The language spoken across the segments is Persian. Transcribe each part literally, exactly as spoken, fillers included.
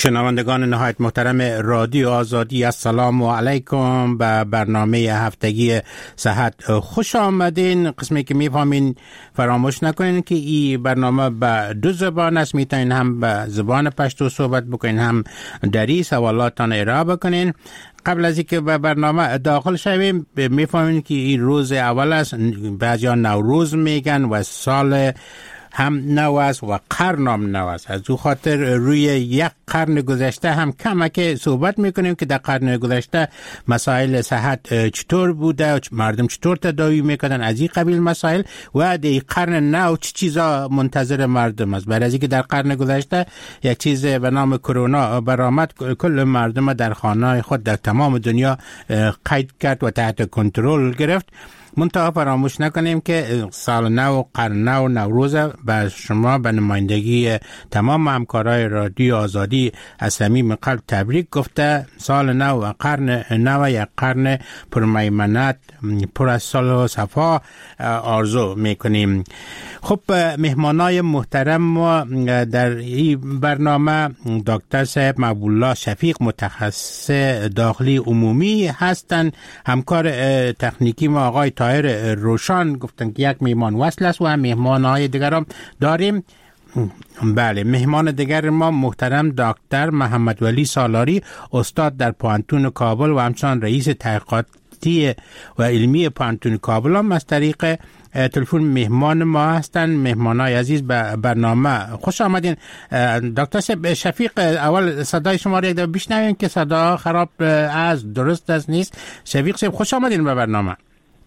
شنوندگان نهایت محترم رادیو آزادی، السلام علیکم. به برنامه هفتگی صحت خوش آمدین. قسمی که میفهمین فراموش نکنین که این برنامه به دو زبان است. میتونین هم به زبان پشتو صحبت بکنین، هم دری سوالاتان ارائه بکنین. قبل از اینکه به برنامه داخل شویم میفهمین که این روز اول است. بعضیا نوروز میگن و سال هم نو است و قرن هم نو است. از او خاطر روی یک قرن گذشته هم کمک صحبت میکنیم که در قرن گذشته مسائل صحت چطور بوده، مردم چطور تداوی میکنن، از این قبیل مسائل، و در قرن نو چه چیزا منتظر مردم است. برای اینکه در قرن گذشته یک چیز به نام کرونا برآمد، کل مردم در خانه خود در تمام دنیا قید کرد و تحت کنترل گرفت. منتها فراموش نکنیم که سال نو، قرن نو، نوروز به شما به نمایندگی تمام همکارای رادیو آزادی از صمیم قلب تبریک گفته. سال نو و قرن نو یک قرن پرمیمنت، پر از صلح و صفا آرزو میکنیم. خب مهمانای محترم ما در این برنامه دکتر صاحب مقبولالله شفیق، متخصص داخلی عمومی هستند. همکار تکنیکی ما آقای طاهر روشان گفتن که یک میهمان وصل است و هم مهمانهای دیگر هم داریم. بله، مهمان دیگر ما محترم دکتر محمد ولی سالاری، استاد در پوهنتون کابل و همچنان رئیس تحقیقاتی و علمی پوهنتون کابل هم از طریق تلفن مهمان ما هستن. مهمانای عزیز به برنامه خوش آمدین. دکتر شفیق، اول صدای شما رو یک دفعه بشنویم که صدا خراب از درست از نیست. شفیق صاحب خوش آمدین به برنامه.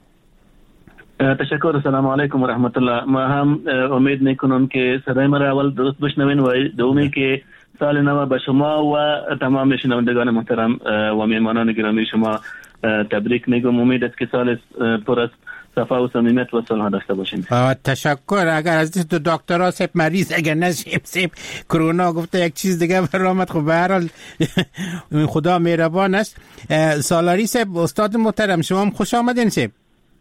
تشکر. السلام علیکم و رحمت الله. ما هم امید میکنم که صدای ما را اول درست بشنوین و دومی که سال نو به شما و تمام شنوندگان محترم و مهمانان گرامی شما تبریک میگم. امید است که سال پر از صفا و صمیمیت و صلح داشته باشیم. تشکر. اگر از دو دکترها سپ مریض اگر نشیم سپ کرونا گفته یک چیز دیگه برآمد، خب به هر حال خدا مهربان است. سالاری سپ استاد محترم، شما هم خوش آمدین. سپ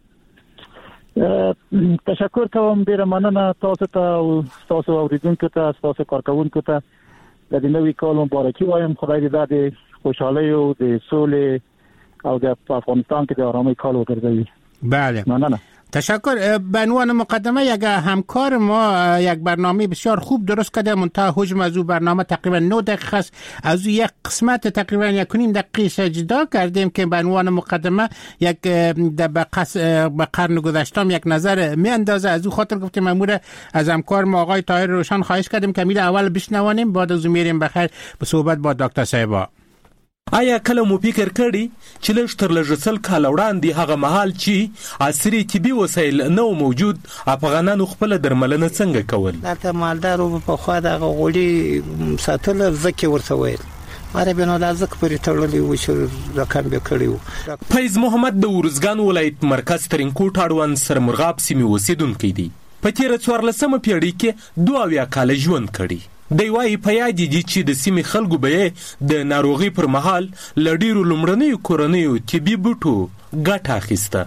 تشکر کوم، ډیره مننه تاسو ته او تاسو اوریدونکو ته، تاسو کارکونکو ته د نوې کال مبارکي وایم. خدای دې د خوشحالۍ او د سولې او د افغانستان کې د آرامۍ کال وګرځوي. بله، مننه. تشکر. به عنوان مقدمه یک همکار ما یک برنامه بسیار خوب درست کرده، منتها حجم از او برنامه تقریبا نه دقیقه است. از او یک قسمت تقریبا یک و نیم دقیقه جدا کردیم که به عنوان مقدمه یک به قرن گذشته یک نظر می اندازه. از او خاطر گفتیم امور از همکار ما آقای طاهر روشن خواهش کردیم که میره اول بشنوانیم، بعد از او میریم بخیر به صحبت با دکتر صاحب. آیا کله مو فکر کړی چې لږ تر لږه سل کاله وړاندې هغه مهال چې عصري طبي وسایل نه و موجود، افغانانو خپله درملنه څنګه کول؟ دلته مالدارو پخوا دغه غوړي ساتل ځکې ورته ویل، عربي نو دا ځکه پرې تړلی و چې رقم به کړی و. فیض محمد د ارزګان ولایت مرکز ترینکوټ اړوند سرمرغاب سیمې اوسېدونکی دی. په تېره څوارلسمه پېړۍ کې دوه اویا کاله ژوند کړی. دی وایي په یاد دي چې د سیمې خلکو به یې د ناروغۍ پر مهال له ډېرو لومړنیو کورنیو طبي بوټو ګټه اخیسته.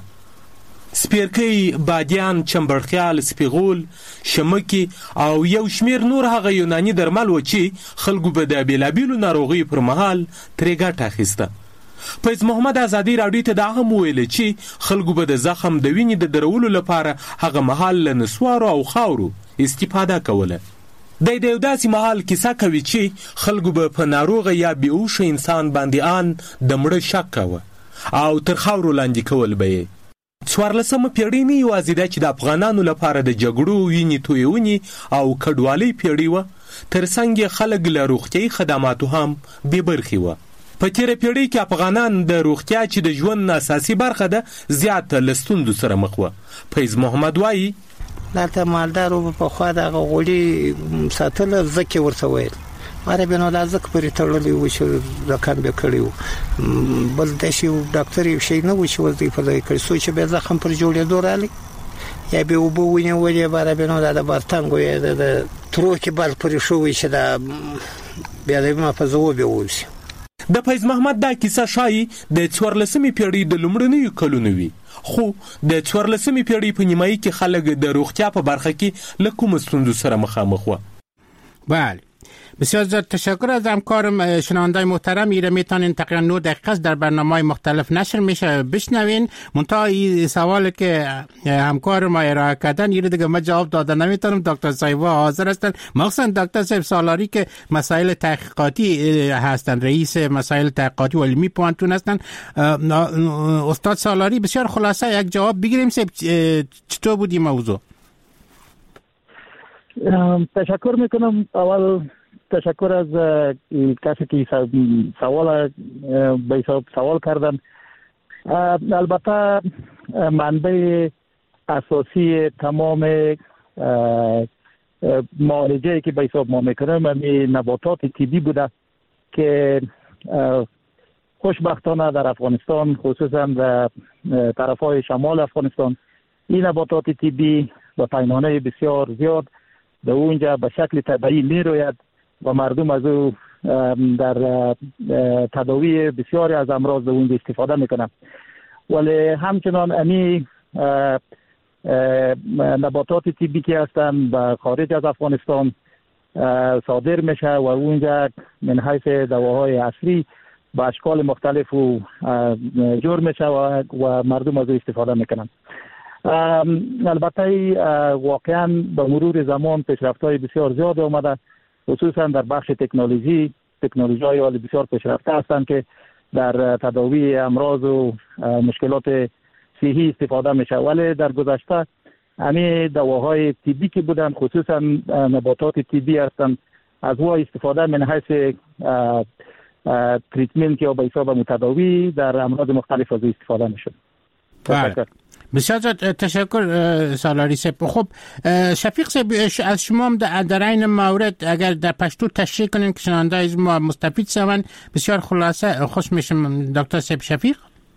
سپیرکۍ، بادیان، چمبړخیال، سپیغول، شمکې او یو شمیر نور هغه یوناني درمل و چې خلکو به د بېلابېلو ناروغیو پر مهال ترې ګټه اخیسته. فیض محمد ازادي راډیو ته دا هم وویل چې خلکو به د زخم د وینې د درولو لپاره هغه مهال له نسوارو او خاورو استفاده کوله. دی د یو داسې مهال کیسه کوي چې خلکو به په ناروغه یا بېهوشه انسان باندې آن د مړه شک کوه او تر خاورو لاندې کول به یې. څوارلسمه پیړۍ نه یوازې ده چې د افغانانو لپاره د جګړو، وینې تویونې او کډوالۍ پیړۍ وه، تر څنګ یې خلک له روغتیایي خدماتو هم بې برخې وه. په تېره پیړۍ کې افغانان د روغتیا چې د ژوند اساسي برخه ده زیاته له ستونزو سره مخ وه. فیض محمد وایي دلته مالدارو پخوا دغه غوړي ساتل ځکې ورته ویل، عربي نو دا ځکه پرې تړلی و چې رقم به کړی و. بل داسې یو ډاکټر یو شی نه و چې وظیفه لري کړی، څو چې بیا زخم پر جوړېدو راغلی یا به اوبه ونیولې، به عربي نو دا د بارتنګو یا د ترو کې بل پرې شوی چې دا بیا د محفظه وبې ووسي. د فیض محمد دا کیسه ښایي د څوارلسمې پیړۍ د لومړنیو کلونو وي، خو د څوارلسمې پیړۍ په نیمایي کې خلک د روغتیا په برخه کې له کومو ستونزو سره مخامخ وه. بله، بسیار زیاد تشکر از همکارم. شنوندای محترم، ایره میتونین تقریبا نه دقیقه در برنامه‌های مختلف نشر میشه بشنوین. منتها این سوال که همکار ما ارائه کردن ایره دیگه ما جواب داده نمیتونم. دکتر صاحب حاضر هستن، مخصوصا دکتر صاحب سالاری که مسائل تحقیقاتی هستن، رئیس مسائل تحقیقاتی و علمی پوانتون هستن. استاد سالاری بسیار خلاصه یک جواب بگیریم. چطور بود این موضوع؟ تشکر میکنم. اول تشکر از کسی که سوال به حساب سوال کردن. البته منبع اساسی تمام معالجه که به حساب ما میکنم همین نباتات طبی بوده که خوشبختانه در افغانستان، خصوصا در طرفهای شمال افغانستان، این نباتات طبی با پیمانه بسیار زیاد در اونجا به شکل طبیعی می روید و مردم از او در تداوی بسیاری از امراض در اونجا استفاده میکنن. ولی همچنان امی نباتات طبی که هستن به خارج از افغانستان صادر میشه و اونجا من حیث دواهای عصری به اشکال مختلف و جور میشه و, و مردم از او استفاده میکنن. البته واقعا به مرور زمان پیشرفت‌های بسیار زیاد آمده، خصوصا در بخش تکنولوژی. تکنولوژی‌های بسیار پیشرفته هستند که در تداوی امراض و مشکلات صحی استفاده میشه. ولی در گذشته همین دواهای طبی که بودن، خصوصا نباتات طبی هستند، از او استفاده من حیث تریتمنت یا به حساب متداوی در امراض مختلف از استفاده میشد. تشکر. بسیار تشکر سالاری صاحب. خب شفیق صاحب، از شما هم در این مورد اگر در پشتو تشریح کنین که شنونده از ما مستفید شوند بسیار خلاصه خوش میشم. دکتر صاحب شفیق.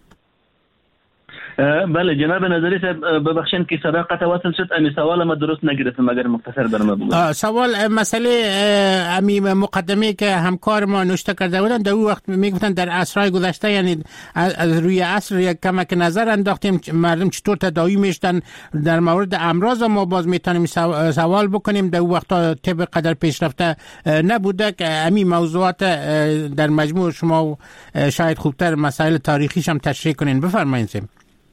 بله جناب نظری صاحب، ببخشید که صدا قطع وصل شد. امی سوال ما درست نگرفتم، مگر مختصر برام بگوید. سوال مسئله امی مقدمه که همکار ما نوشته کرده بودن، در اون وقت میگفتن در عصرهای گذشته، یعنی از روی عصر یک کمک نظر انداختیم مردم چطور تداوی میشدن. در مورد امراض ما باز میتونیم سوال بکنیم. در اون وقت طب قدر پیشرفته نبوده که امی موضوعات در مجموع شما شاید خوبتر مسائل تاریخیش هم تشریح کنین. بفرمایید.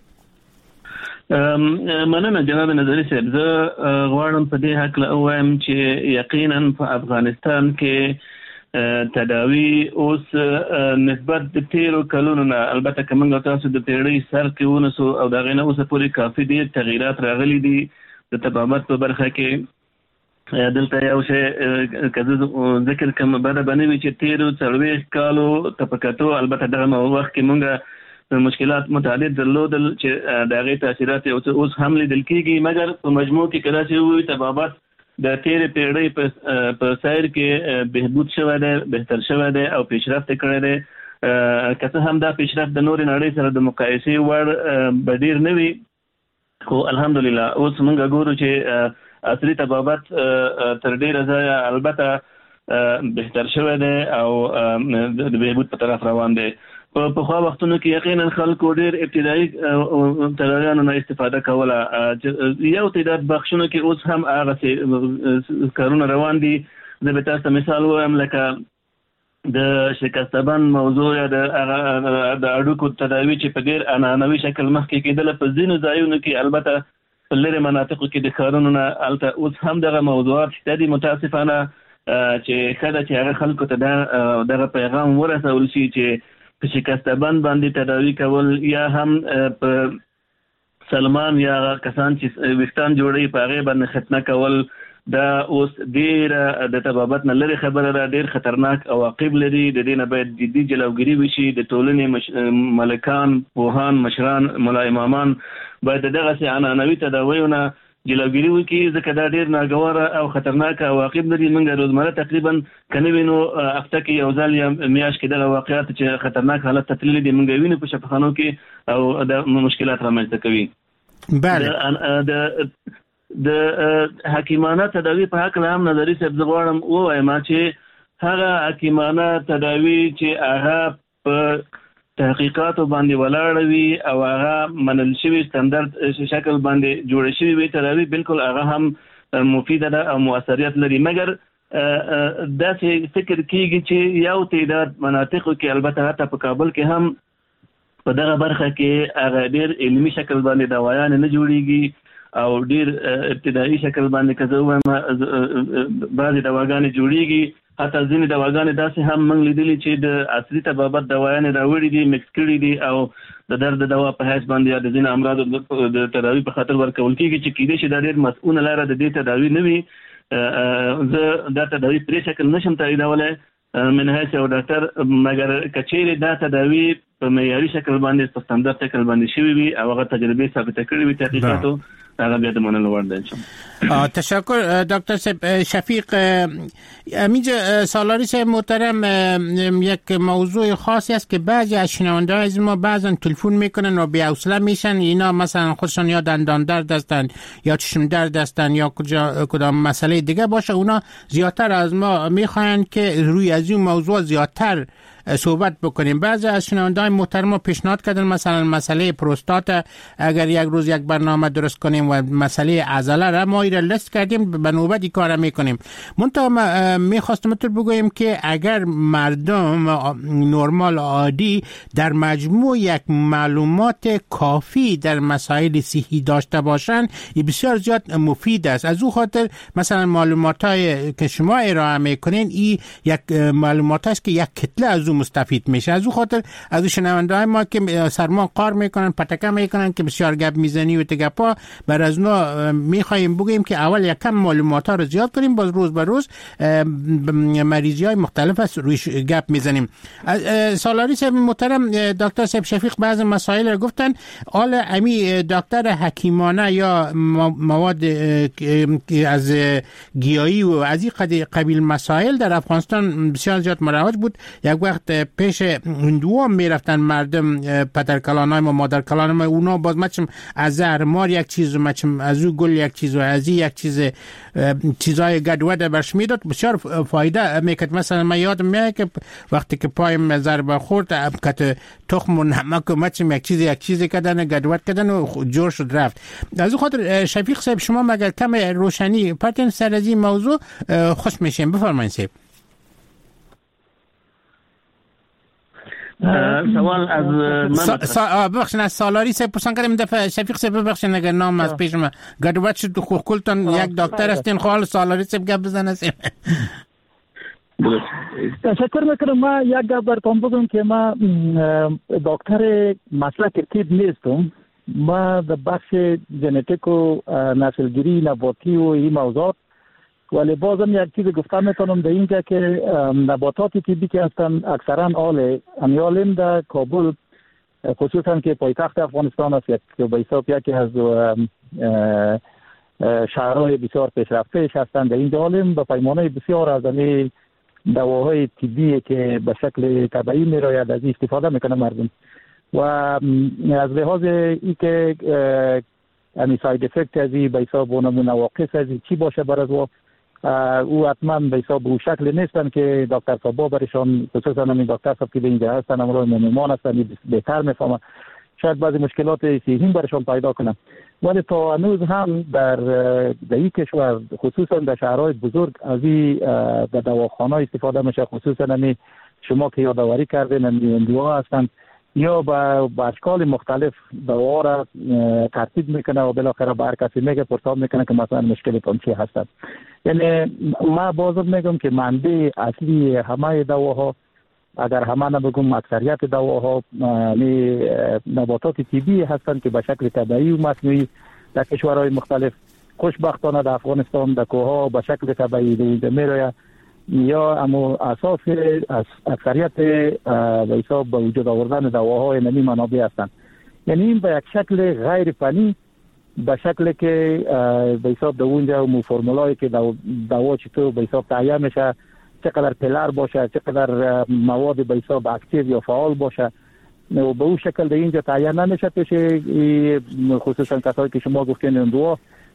مننه جناب نظری صاحب. زه غواړم په دې هکله ووایم چې یقینا په افغانستان کې تداوی اوس نسبت د تیرو کلونو نه، البته که موږ تاسو د پیړۍ سر کې ونیسو او د هغې نه اوسه پورې کافي ډېر تغییرات راغلي دي د طبابت په برخه کې. دلته یو شی که زه ذکر کړم بده به نه وي چې تیرو څلوېښت کالو ته په کتو، البته دغه وخت کې موږ مشکلات متعدد درلودل چې د هغې تاثیرات اوس هم لیدل کېږي، مګر په مجموع کې که داسې ووایو طبابت د تیرې پیړۍ په سیر کې بهبود شوی دی، بهتر شوی دی او پیشرفت کړی دی. که څه هم دا پیشرفت د نورې نړۍ سره د مقایسې وړ به ډېر نه وي، خو الحمدلله اوس موږ ګورو چې عصري طبابت تر ډېره ځایه البته بهتر شوی دی او د بهبود په طرف روان دی. په پخوا وختونو کې یقینا خلکو ډېر ابتدایي تداویانو نه استفاده کوله. یو تعداد بخشونو کې اوس هم هغسې کارونه روان دي. زه به تاسو ته مثال ووایم، لکه د شکستبند موضوع یا د اډوکو تداوي چې په ډېر عنعنوي شکل مخکې کېدله په ځینو ځایونو کې، البته په لرې مناطقو کې د ښارونو نه هلته اوس هم دغه موضوعات شته دي. متاسفانه چې ښه ده چې هغه خلکو ته دغه پیغام ورسول شي چې په شکستبند باندې تداوی کول یا هم په سلمان یا کسان چې ویښتان جوړوي په هغې باندې ختنه کول، دا اوس ډېره د طبابت نه لرې خبره ده، ډېر خطرناک عواقب لري. د دې نه باید جدي جلوګیري وشي. د ټولنې ملکان، پوهان، مشران، ملا امامان باید د دغسې عنعنوي تداویو نه جلوګیري وکړي، ځکه دا ډېر ناګواره او خطرناک عواقب لري. موږ روزمره تقریبا که نه وینو هفته کې یو ځل یا میاشت کې دغه واقعات چې خطرناک حالت ته تللي دي موږ وینو په شفاخانو کې او د مشکلات رامنځته کوي. د حکیمانه تداوی په هکله هم نظري صاحب زه غواړم ووایم چې هغه حکیمانه تداوی چې هغه په تحقیقاتو باندې ولاړه وي او هغه منل شوي ستاندرد شکل باندې جوړه شوي وي تداوی، بالکل هغه هم مفیده ده او مؤثریت لري. مګر داسې فکر کیږي چې یو تعداد مناطقو کې البته حتی په کابل کې هم په دغه برخه کې هغه ډېر علمي شکل باندې دوايان نه جوړیږي او ډېر ابتدایي شکل باندې کزه وایم بعضې دواګانې جوړیږي. حتی ځینې دواګانې داسې هم موږ لیدلي چې د عصري طبابت دوايانې راوړي دي، مکس کړي دي او د درد دوا په حیث باندې یا د ځینې امراضو د تداوي په خاطر ورکول کېږي چې کېدای شي دا ډېر مسؤونه لاره د دې تداوي نه وي. زه دا تداوي پرې شکل نشم تاییدولی من حیث یو ډاکټر، مګر کچېرې دا تداوي په معیاري شکل باندې په ستاندرد شکل باندې شوي وي او هغه تجربې ثابته کړې وي تحقیقاتو، هغه بیا د منلو وړ دی. تشکر دکتر شفیق. همینجا سالاری صاحب محترم، یک موضوع خاصی است که بعضی از شنونده‌های از ما بعضا تلفن میکنن و بی‌حوصله میشن. اینا مثلا خودشون یا دندان درد هستن یا چشم درد هستن یا کجا کدام مسئله دیگه باشه، اونا زیادتر از ما میخواین که روی از این موضوع زیادتر صحبت بکنیم. بعضی از شنونده‌های محترم پیشنهاد کردن مثلا مسئله پروستات اگر یک روز یک برنامه درست کنیم و مسئله عضله را ما ایره لیست کردیم، به نوبت این کار میکنیم. منتها میخواستم تو بگویم که اگر مردم نرمال عادی در مجموع یک معلومات کافی در مسائل صحی داشته باشن، این بسیار زیاد مفید است. از او خاطر مثلا معلوماتای که شما ارائه میکنین این یک معلومات است که یک کتله از او مستفید میشه. از او خاطر از شنونده‌های ما که سرما قار میکنن، پتکه میکنن که بسیار گپ میزنی و تگپا، بر از نو میخوایم بگیم که اول یک کم معلومات ها رو زیاد کنیم، باز روز به روز مریضی های مختلف است رویش گپ میزنیم. سالاری صاحب محترم، دکتر صاحب شفیق بعض مسائل رو گفتن. حال امی دکتر حکیمانه یا مواد از گیاهی و از این قبیل مسائل در افغانستان بسیار زیاد مروج بود. یک وقت پیش هندوها میرفتن مردم، پدرکلانای ما مادرکلان ما، اونا باز مچم از زهر مار یک چیز و مچم از او گل یک چیز و از این یک چیز چیزای گدوده برش میداد، بسیار فایده میکرد. مثلا من یادم میاد که وقتی که پایم ضربه خورد کت تخم و نمک و مچم یک چیز یک چیز کردن گدوت کردن و جور شد رفت. از اون خاطر شفیق صاحب شما مگر کم روشنی پرتن سر از این موضوع خوش میشیم. بفرمایید صاحب. سوال از من ببخشید از سالاری صاحب پرسان کردم دفعه شفیق صاحب ببخشید اگر نام از پیش ما گدوت شد تو کلتون یک دکتر هستین خال سالاری صاحب گپ بزنه. تشکر میکنم. ما یک گپ براتون بگم که ما دکتر مسلک طب نیستم. ما در بخش ژنتیک و نسلگیری نباتی و این موضوعات، ولی بازم یک چیز گفتم میتونم در اینجا که نباتات طبی که هستن اکثرا آل امیالیم در کابل، خصوصا که پایتخت افغانستان است، یک به حساب یکی از شهرهای بسیار پیشرفتهش هستند. در اینجا آلیم به پیمانه بسیار از این دواهای طبی که به شکل طبیعی میراید از استفاده میکنه مردم. و از لحاظ ای که امی ساید افکت از این به حساب و نواقص از چی باشه برای او او حتما به حساب او شکل نیستن که دکتر صاحب برشان، خصوصا همین دکتر صاحب که اینجا هستن امروز مهمان هستن بهتر میفهمن، شاید بعضی مشکلات صحی برشان پیدا کنن. ولی تا هنوز هم در در این کشور خصوصا در شهرهای بزرگ از این در دواخانه استفاده میشه، خصوصا همین شما که یادآوری کردین اندوها هستن یا با اشکال مختلف دوا را ترتیب میکنه و بالاخره به هر کسی میگه پرسان میکنه که مثلا مشکلتون چی هستن. یعنی ما بازم میگم که منبع اصلی همه دواها، اگر همه نبگم اکثریت دواها نباتات طبیعی هستند که به شکل طبیعی و مصنوعی در کشورهای مختلف، خوشبختانه در افغانستان در کوها به شکل طبیعی میراید یا اما اساس اکثریت به حساب به وجود آوردن دواهای نمی منابع هستند. یعنی این به یک شکل غیر فنی، به شکل که به حساب در اونجا مو فرمولایی که دوا چطور به حساب تعیین میشه، چقدر پلر باشه، چقدر مواد به حساب اکتیو یا فعال باشه، و به اون شکل در اینجا تعیین نمیشه پیش خصوصا کسایی که شما گفتین اندوا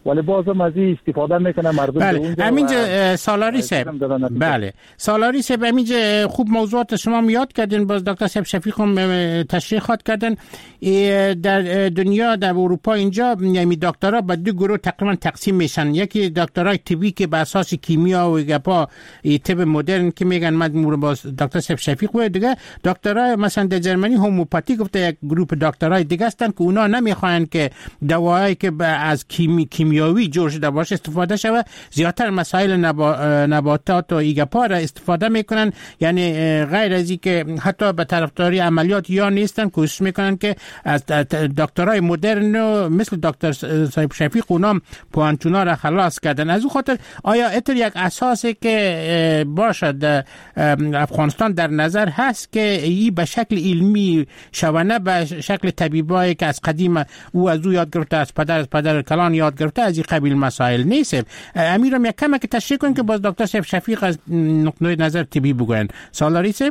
ولی بازم از این استفاده میکنه مردم. بله همینجا سالاری صاحب، بله سالاری صاحب همینجا خوب موضوعات شما میاد کردین، باز دکتر صاحب شفیق هم تشریحات کردن. در دنیا در اروپا اینجا یعنی دکترها به دو گروه تقریبا تقسیم میشن، یکی دکترای طبی که به اساس کیمیا و گپا طب مدرن که میگن من باز دکتر صاحب شفیق بود، دیگه دکترای مثلا در جرمنی هومیوپاتی گفته یک گروه دکترای دیگه هستن که اونا نمیخواین که دوایی که از کیمی کیمیاوی جور شده باشه استفاده شوه، زیاتر مسائل نبا... نباتات و ایگپا را استفاده میکنن، یعنی غیر از این که حتی به طرفداری عملیات یا نیستن، کوشش میکنن که از دکترای مدرن مثل دکتر صاحب شفیق اونام پوانتونا را خلاص کردن. از اون خاطر آیا اتر یک اساسی که باشد افغانستان در نظر هست که این به شکل علمی شونه به شکل طبیبایی که از قدیم او از او یاد گرفته، از پدر از پدر کلان یاد گرفته، از این قبیل مسائل نیست؟ امیرم یک کمک تشریح کن که باز دکتر صاحب شفیق از نقطه نظر طبی بگوین. سالاری صاحب؟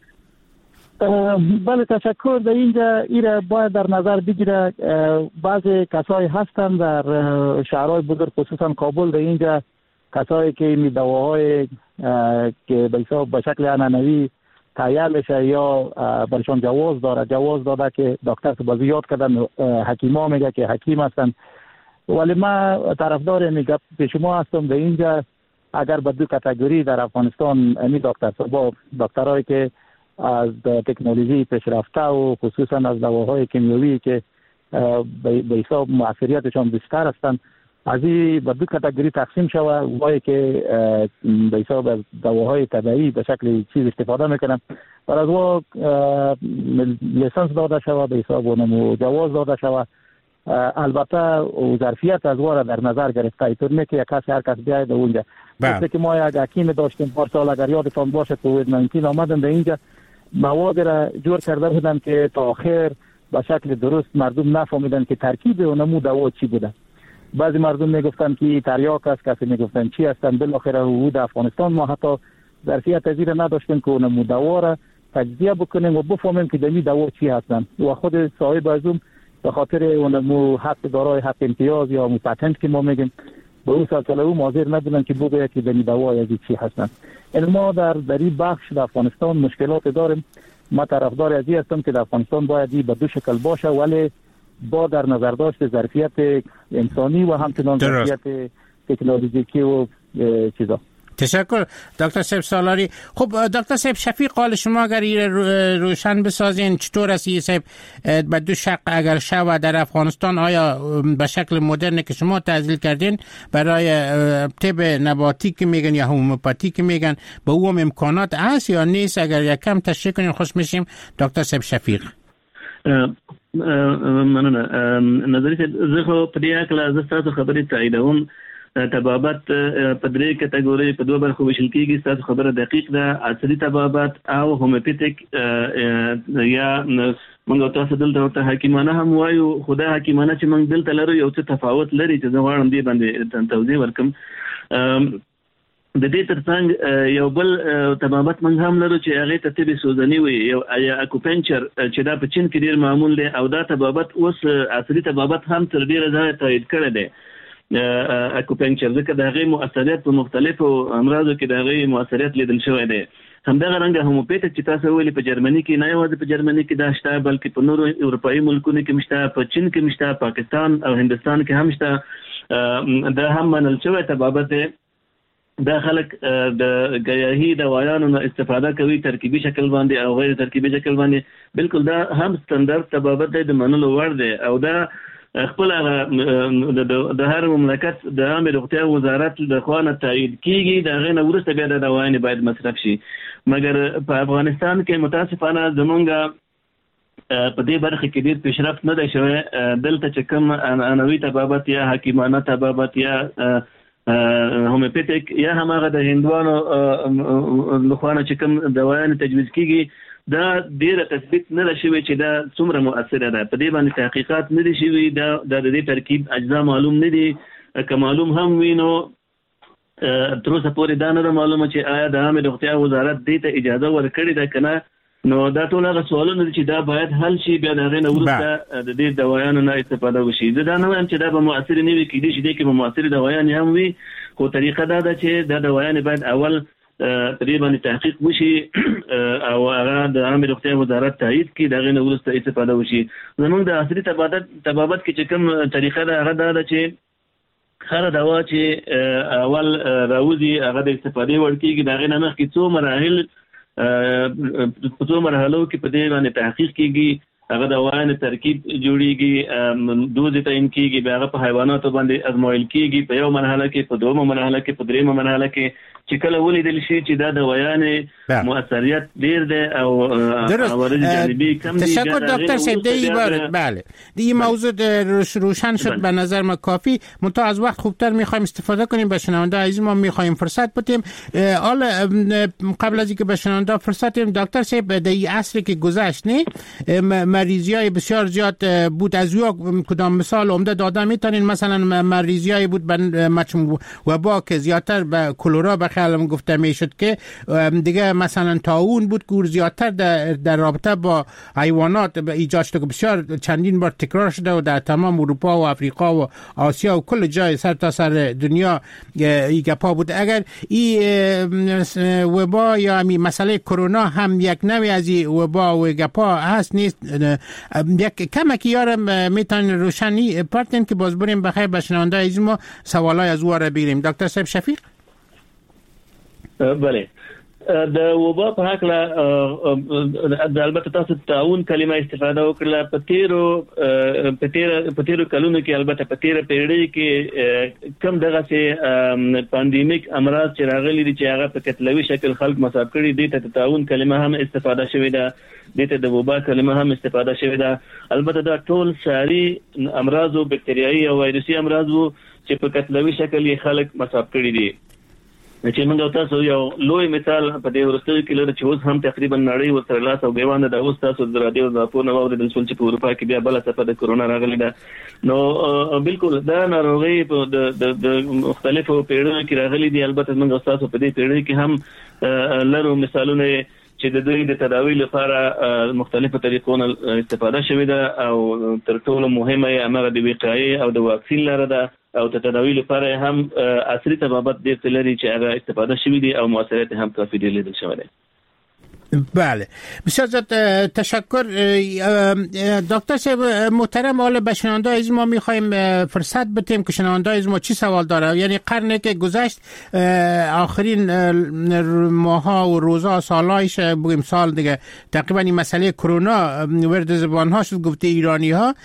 بله تشکر. در اینجا ایره باید در نظر بگیره بعضی کسایی هستن در شهرهای بزرگ خصوصا کابل، در اینجا کسایی که این دواهای که به حساب به شکل عنعنوی تهیه میشه یا برشان جواز داره جواز داده که دکتر تو بازی یاد کردن، حکیما میگه که حکیم هستن، ولی ما طرفدار میگه به شما هستم در اینجا اگر به دو کاتگوری در افغانستان امی دکتر با دکترایی که از تکنولوژی پیشرفته و خصوصا از دواهای کیمیایی که به حساب موثریتشان بیشتر هستند، از این به دو کاتگوری تقسیم شوه، وای که به حساب از دواهای طبیعی به شکل چیز استفاده میکنن و از وا لیسانس داده شوه، به حساب اونم جواز داده شوه. البته ظرفیت از واره در نظر گرفته، اینطور نه که یک کس هر کس بیاید اونجا. مثل که ما یک حکیم داشتیم پارسال، اگر یادتان باشه کووید نوزده آمدن در اینجا مواد را جور کرده بودن که تا آخر به شکل درست مردم نفهمیدن که ترکیب اونمو دوا چی بوده. بعضی مردم میگفتن که تریاک است، کسی میگفتن چی هستن. بالاخره او در افغانستان ما حتی ظرفیت از این نداشتیم که اونمو دوا را تجزیه بکنیم و بفهمیم که دمی دوا چی هستن و خود صاحب از اون به خاطر اونمو حق دارای حق امتیاز یا مو پتنت که ما میگیم به اون سلسله او حاضر نبودن که بگه که دمی دوا از چی هستن. این ما در در این بخش در افغانستان مشکلات داریم. ما طرفدار از این هستم که در افغانستان باید به دو شکل باشه، ولی با در نظر داشت ظرفیت انسانی و همچنان ظرفیت تکنولوژیکی و چیزا. تشکر دکتر صاحب سالاری. خب دکتر صاحب شفیق، قال شما اگر روشن بسازین چطور است این صاحب به دو شق اگر شوه در افغانستان، آیا به شکل مدرن که شما تعزیل کردین برای طب نباتی که میگن یا هومیوپاتی که میگن به او هم امکانات هست یا نیست؟ اگر یک کم تشریح کنین خوش میشیم دکتر صاحب شفیق. مننه. نظری زه خو په دې اړه زه تاسو خبرې تاییدوم. طبابت په درې کټګوري په دوه برخو ویشل کېږي. تاسو خبره دقیق ده. عصري طبابت او هومیوپیتیک یا موږ تاسو دلته ورته حکیمانه هم وایو، خو دا حکیمانه چې موږ دلته لرو یو څه تفاوت لري چې زه غواړم دې باندې توضیح ورکړم. د دې ترڅنګ یو بل طبابت موږ هم لرو چې هغه ته طب سوزنی وي یا اکوپنچر چې دا په چین کې ډیر معمول دی، او دا طبابت اوس عصري طبابت هم تر ډیره ځای تایید کړی دی. اکوپنچر ځکه د هغې مؤثریت په مختلفو امراضو کې د هغې مؤثریت لیدل شوی دی. همدغه رنګه هومیوپیتیک چې تاسو ویلي په جرمني کې نه یوازې په جرمني کې دا شته، بلکې په نورو اروپایي ملکونو کې هم شته، په چین کې هم شته، پاکستان او هندوستان کې هم شته. دا هم منل شوی طبابت دی. دا خلک د ګیاهي دوایانو نه استفاده کوي ترکیبي شکل باندې او غیر ترکیبي شکل باندې. بالکل دا هم ستاندرد طبابت دی، د منلو وړ دی، او دا خپل د هر مملکت د عامه روغتیا وزارت د خوا نه تایید کیږي. د هغې نه وروسته بیا د دوايانې باید مصرف شي. مګر په افغانستان کې متاسفانه زمونږ په دې برخه کې ډېر پیشرفت نه دی شوی. دلته چې کوم عنعنوي طبابت یا حکیمانه طبابت یا هومیوپیتیک یا هماغه د هندوانو لخوا نه چې کوم دوايانې تجویز کیږي، دا ډیره تثبیت نه ده شوی چې دا څومره مؤثره ده. په دې باندې تحقیقات نه دي شوي. دا د دې ترکیب اجزا معلوم نه دي. که معلوم هم وي نو تر اوسه پورې دا نه ده معلومه چې آیا د عامه روغتیا وزارت دې ته اجازه ورکړې ده که نه. نو دا ټول هغه سوالونه چې دا باید حل شي، بیا د هغې نه وروسته د دې دوایانو نه استفاده وشي. زه دا نه وایم چې دا به مؤثرې نه وي، کېدای شي دې کې به مؤثرې دوایانې هم وي، خو طریقه دا ده چې دا دوایانې باید اول تقریبا تحقیق وشي او هغه د عامه روغتیا وزارت تایید کړي، د هغې نه وروسته استفاده وشي. زموږ د عصري طبابت کې چې کوم طریقه ده هغه دا ده چې هر دوا چې اول راوځي هغه د استفادې وړ کېږي، د هغې نه مخکې څو مراحل په څو مرحلو کې په دې باندې تحقیق کېږي، هغه دوایانو ترکیب جوړیږي، دوز تعیین کېږي، بیا هغه په حیواناتو باندې ازمویل کېږي، په یو مرحله کې، په دویمه مرحله کې، په دریمه مرحله کې، چې کله ولیدل شي چې دا دوایانې مؤثریت ډیر دی او عوارض جانبی کم دي. تشکر دکتر صاحب. دی بله دی موضوع روشن شد به نظر ما کافی. منتها از وقت خوبتر میخوایم استفاده کنیم، به شنونده عزیز ما میخوایم فرصت بدیم. حالا قبل از اینکه به شنونده فرصت بدیم دکتر صاحب، در این عصری که گذشت نه مریضیای بسیار زیاد بود، از یا کدام مثال عمده دادن میتونین؟ مثلا مریضیای بود به مچم وبا که زیادتر به کلورا به خیالم گفته میشد که دیگه مثلا طاعون بود که زیادتر در, در رابطه با حیوانات ایجاد شده، بسیار چندین بار تکرار شده و در تمام اروپا و افریقا و آسیا و کل جای سر تا سر دنیا این گپا بود. اگر این وبا یا همین مسئله کرونا هم یک نوعی از این وبا و گپا هست نیست، یک کمکی یارم میتونن روشنی پرتین که باز بریم بخیر به شنونده عزیز ما سوالای از واره بگیریم. دکتر صاحب شفیق. بله، د وبا په هکله البته تاسو تعاون کلمه استفاده وکړه. په تیرو په تیر په تیرو کلونو کې البته په تیر پیړۍ کې کم دغه سي پاندیمیک امراض چې راغلي دي چې هغه په کتلوي شکل خلک مصاب کړي دي، ته تعاون کلمه هم استفاده شوې ده، دته د وبا کلمه هم استفاده شوې ده. البته دا ټول ساري امراض او بکټریايي او وایرسي امراض وو چې په کتلوي شکل یې خلک مصاب کړي دي. چې موږ تاسو یو لوی مثال په دې ورستۍ کې لرو چې اوس هم تقریبا نړۍ ورسره لاس او ګوانه د اوس تاسو د رادیو راپور نه واورېدل شول چې په اروپا کې بیا بل څه په کرونا راغلی ده. نو بالکل دا ناروغي په د مختلفو پیړیو کې راغلي دي. البته موږ تاسو په دې پیړۍ کې هم لرو مثالونه چې د دوی د تداوی لپاره مختلفو طریقو نه استفاده شوې ده او تر ټولو مهمه یې هغه د وقایې او د واکسین لاره ده او د تداوی لپاره هم عصري طبابت ډېر څه لري چې هغه استفاده شوي دي او مؤثریت هم کافي ډېر لیدل شوی دی. بله، بسیار زیاد تشکر دکتر صاحب محترم. حالا به شنونده عزیز ما میخوایم فرصت بدیم که شنونده عزیز ما چی سوال داره. یعنی قرنی که گذشت آخرین ماها و روزا سالایش بگیم سال دیگه تقریبا این مسئله کرونا ورد زبان ها شد، گفته ایرانی ها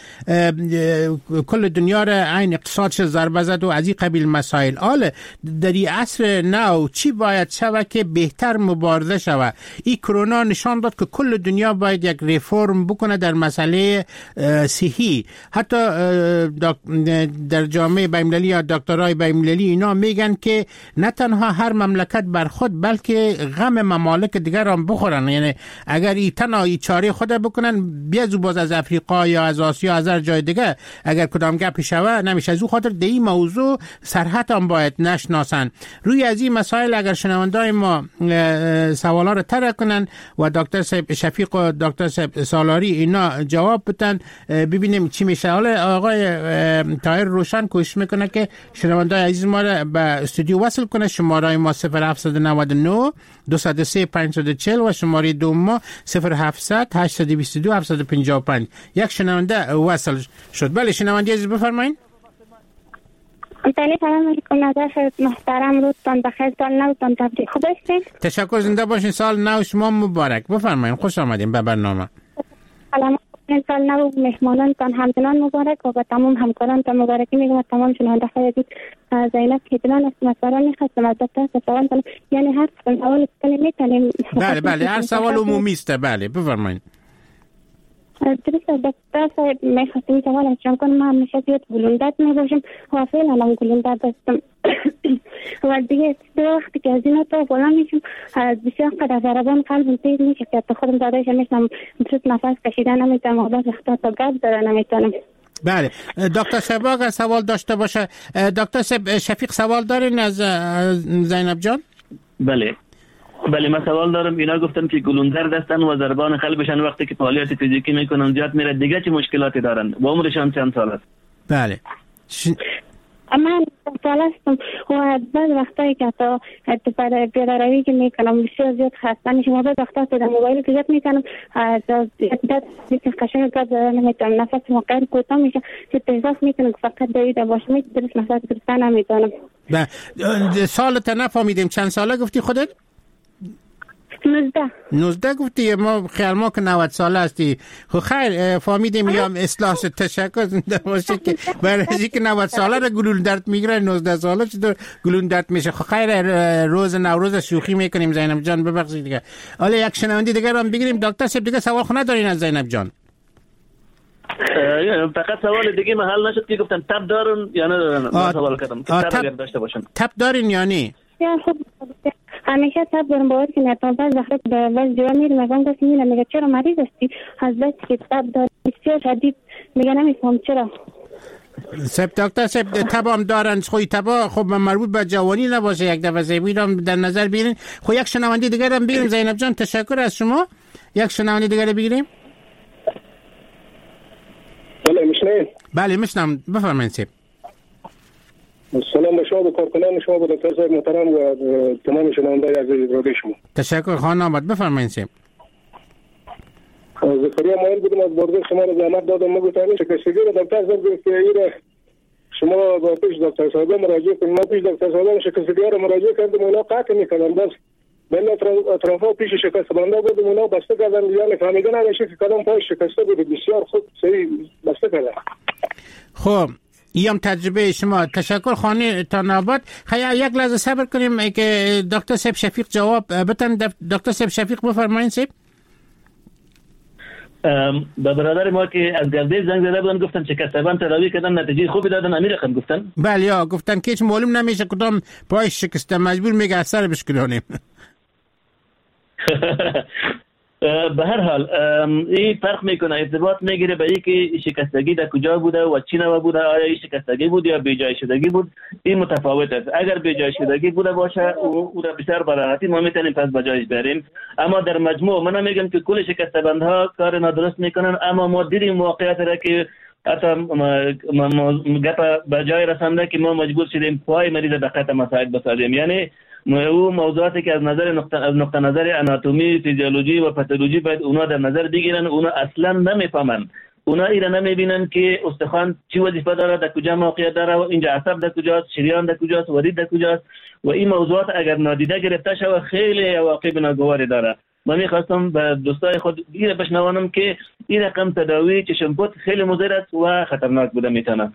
کل دنیا را عین اقتصادش ضربه زد و از این قبیل مسائل. حالا در این عصر نو چی باید شود که بهتر مبارزه شود؟ این کرونا نشان داد که کل دنیا باید یک ریفورم بکنه در مسئله صحی. حتی در جامعه بین‌المللی یا دکترای بین‌المللی اینا میگن که نه تنها هر مملکت بر خود بلکه غم ممالک دیگر هم بخورن. یعنی اگر ای تنها چاره خود بکنن بیازو باز از افریقا یا از آسیا از هر جای دیگه اگر کدام گپی شوه نمیشه. از او خاطر در این موضوع سرحد هم باید نشناسن. روی از این مسائل اگر شنوندای ما سوالا رو طرح کنن و دکتر صاحب شفیق و دکتر صاحب سالاری اینا جواب بدن ببینیم چی میشه. حالا آقای طاهر روشن کوشش میکنه که شنونده عزیز ما رو به استودیو وصل کنه. شماره ما صفر هفتصد و نود و نه دویست و سه پانصد و چهل و شماره دوم ما صفر هفتصد هشتصد و بیست و دو هفتصد و پنجاه و پنج. یک شنونده وصل شد. بله شنونده عزیز بفرمایید. بله سلام علیکم. نظر محترم روزتان بخیر، سال نوتان تبریک. خوب هستین؟ تشکر، زنده باشین. سال نو شما مبارک. بفرمایید، خوش آمدین به برنامه. سلام، سال نو مهمانانتان همچنان مبارک و به تمام همکارانتان مبارکی میگم و تمام شنونده های زینب کیدلان است. مثلا میخواستم از دکتر سوال کنم، یعنی هر سوال میتونیم؟ بله بله، هر سوال عمومی است. بله بفرمایید. درسته دکتر صاحب، میخواستم سوال ازشان کنم. من همیشه زیاد گلوندت میباشم و فعلا هم گلوندت دستم و دیگه دو وقتی که از این تو بلند میشم بسیار قدر ضربان قلبم تیز میشه که تا خودم زادهش میشم درست نفس کشیدن نمیتونم و بس اختار تا گرد داره نمیتونم. بله دکتر صاحب اگر سوال داشته باشه. دکتر صاحب شفیق سوال دارین از زینب جان؟ بله بله من سوال دارم. اینا گفتن که گلوندرد هستن و ضربان قلبشان وقتی که فعالیت فیزیکی میکنن زیاد میره، دیگه چه مشکلاتی دارن و عمرشان چند سال است؟ بله ش... من سال هستم و بعض وقتایی که تا پیاده روی که میکنم بسیار زیاد خسته میشم و بعض وقتا در موبایل که زیاد میکنم زیاد که قشنگ گاز نمیتونم، نفس موقعی کوتاه میشه که احساس میکنم فقط دویده باشم، هیچ درست نفس گرفتن نمیتونم. سالت نفهمیدیم چند ساله گفتی خودت؟ نوزده نوزده گفتی، ما خیال ما که نود ساله هستی. خب خیر فهمیدیم یا اصلاح تشکر زنده باشه که برای ازی که نود ساله را گلون درد میگیره نوزده ساله چطور گلون درد میشه. خب خیر روز نوروز شوخی میکنیم زینب جان، ببخشید دیگه. حالا یک شنونده دیگه رو هم بگیریم. دکتر صاحب دیگه سوال خونه دارین از زینب جان؟ فقط سوال دیگه محل نشد که گفتن تب دارن یا ندارن. من سوال کردم که تب اگر داشته باشن. تب دارین یا نه؟ همیشه تب دارم، باور کنید تا بعض وقت به بعض جا میرم میگم گفتم میگم میگه چرا مریض هستی؟ حضرت که تب داری بسیار شدید، میگه نمیفهم چرا. سب دکتر سب تب هم دارن، خوی تبا خب مربوط به جوانی نباشه، یک دفعه زیبی رو در نظر بگیرین. خب یک شنونده دیگر هم بگیریم. زینب جان تشکر از شما. یک شنونده دیگر بگیریم. بله میشنین؟ بله میشنم، بفرمایید سب. سلام به شما، به کارکنان شما، به دکتر صاحب محترم و تمام شنوندگان عزیز رادیو شما. تشکر خانم آمد، بفرمایید سب. ذکریا مایل بودم از برده شما رو زحمت دادم، ما گفتم شکستگی رو دکتر صاحب گفت که این شما با پیش دکتر صاحب مراجعه کنید. ما پیش دکتر صاحب شکستگی رو مراجعه کردیم، اونا قطع میکنن، بس من اطرافا پیش شکست بنده بودم، اونا بسته کردن، یعنی فهمیدن نمیشه که کدام پای شکسته بود. بسیار خوب صحیح بسته کردن. خب این تجربه شما. تشکر خانه تاناباد. خیلی یک لحظه صبر کنیم که دکتر صاحب شفیق جواب بتن. دکتر صاحب شفیق بفرمایید صاحب. به برادر ما که از گردش زنگ زده بودن گفتن شکستگان تداوی کردن نتیجه خوبی دادن، امیر رقم گفتن. بله یا گفتن که هیچ معلوم نمیشه کدام پای شکسته، مجبور میگه اثر بشکنیم. به هر حال این فرق میکنه، ارتباط میگیره به اینکه شکستگی در کجا بوده و چی نوع بوده، آیا این شکستگی بود یا بیجای شدگی بود. این متفاوت است. اگر بیجای شدگی بوده باشه او را بیشتر براحتی ما میتونیم پس بجایش بریم، اما در مجموع من نمیگم که کل شکسته‌بندها کار نادرست میکنن، اما ما دیدیم موقعیت را که حتی گپ به جای رسانده که ما مجبور شدیم پای مریض به قطع مساعد بسازیم. یعنی او موضوعاتی که از نظر نقطه از نقطه نظر اناتومی، فیزیولوژی و پاتولوژی باید اونا در نظر بگیرن، اونا اصلا نمیفهمن. اونا اینا نمیبینن که استخوان چی وظیفه داره، در کجا موقعیت داره، و اینجا عصب در کجاست، شریان در کجاست، ورید در کجاست، و این موضوعات اگر نادیده گرفته شود خیلی عواقب ناگواری داره. من میخواستم به دوستای خود این بشنوانم که این رقم تداوی چشم‌پوست خیلی مضر است و خطرناک بوده میتونه.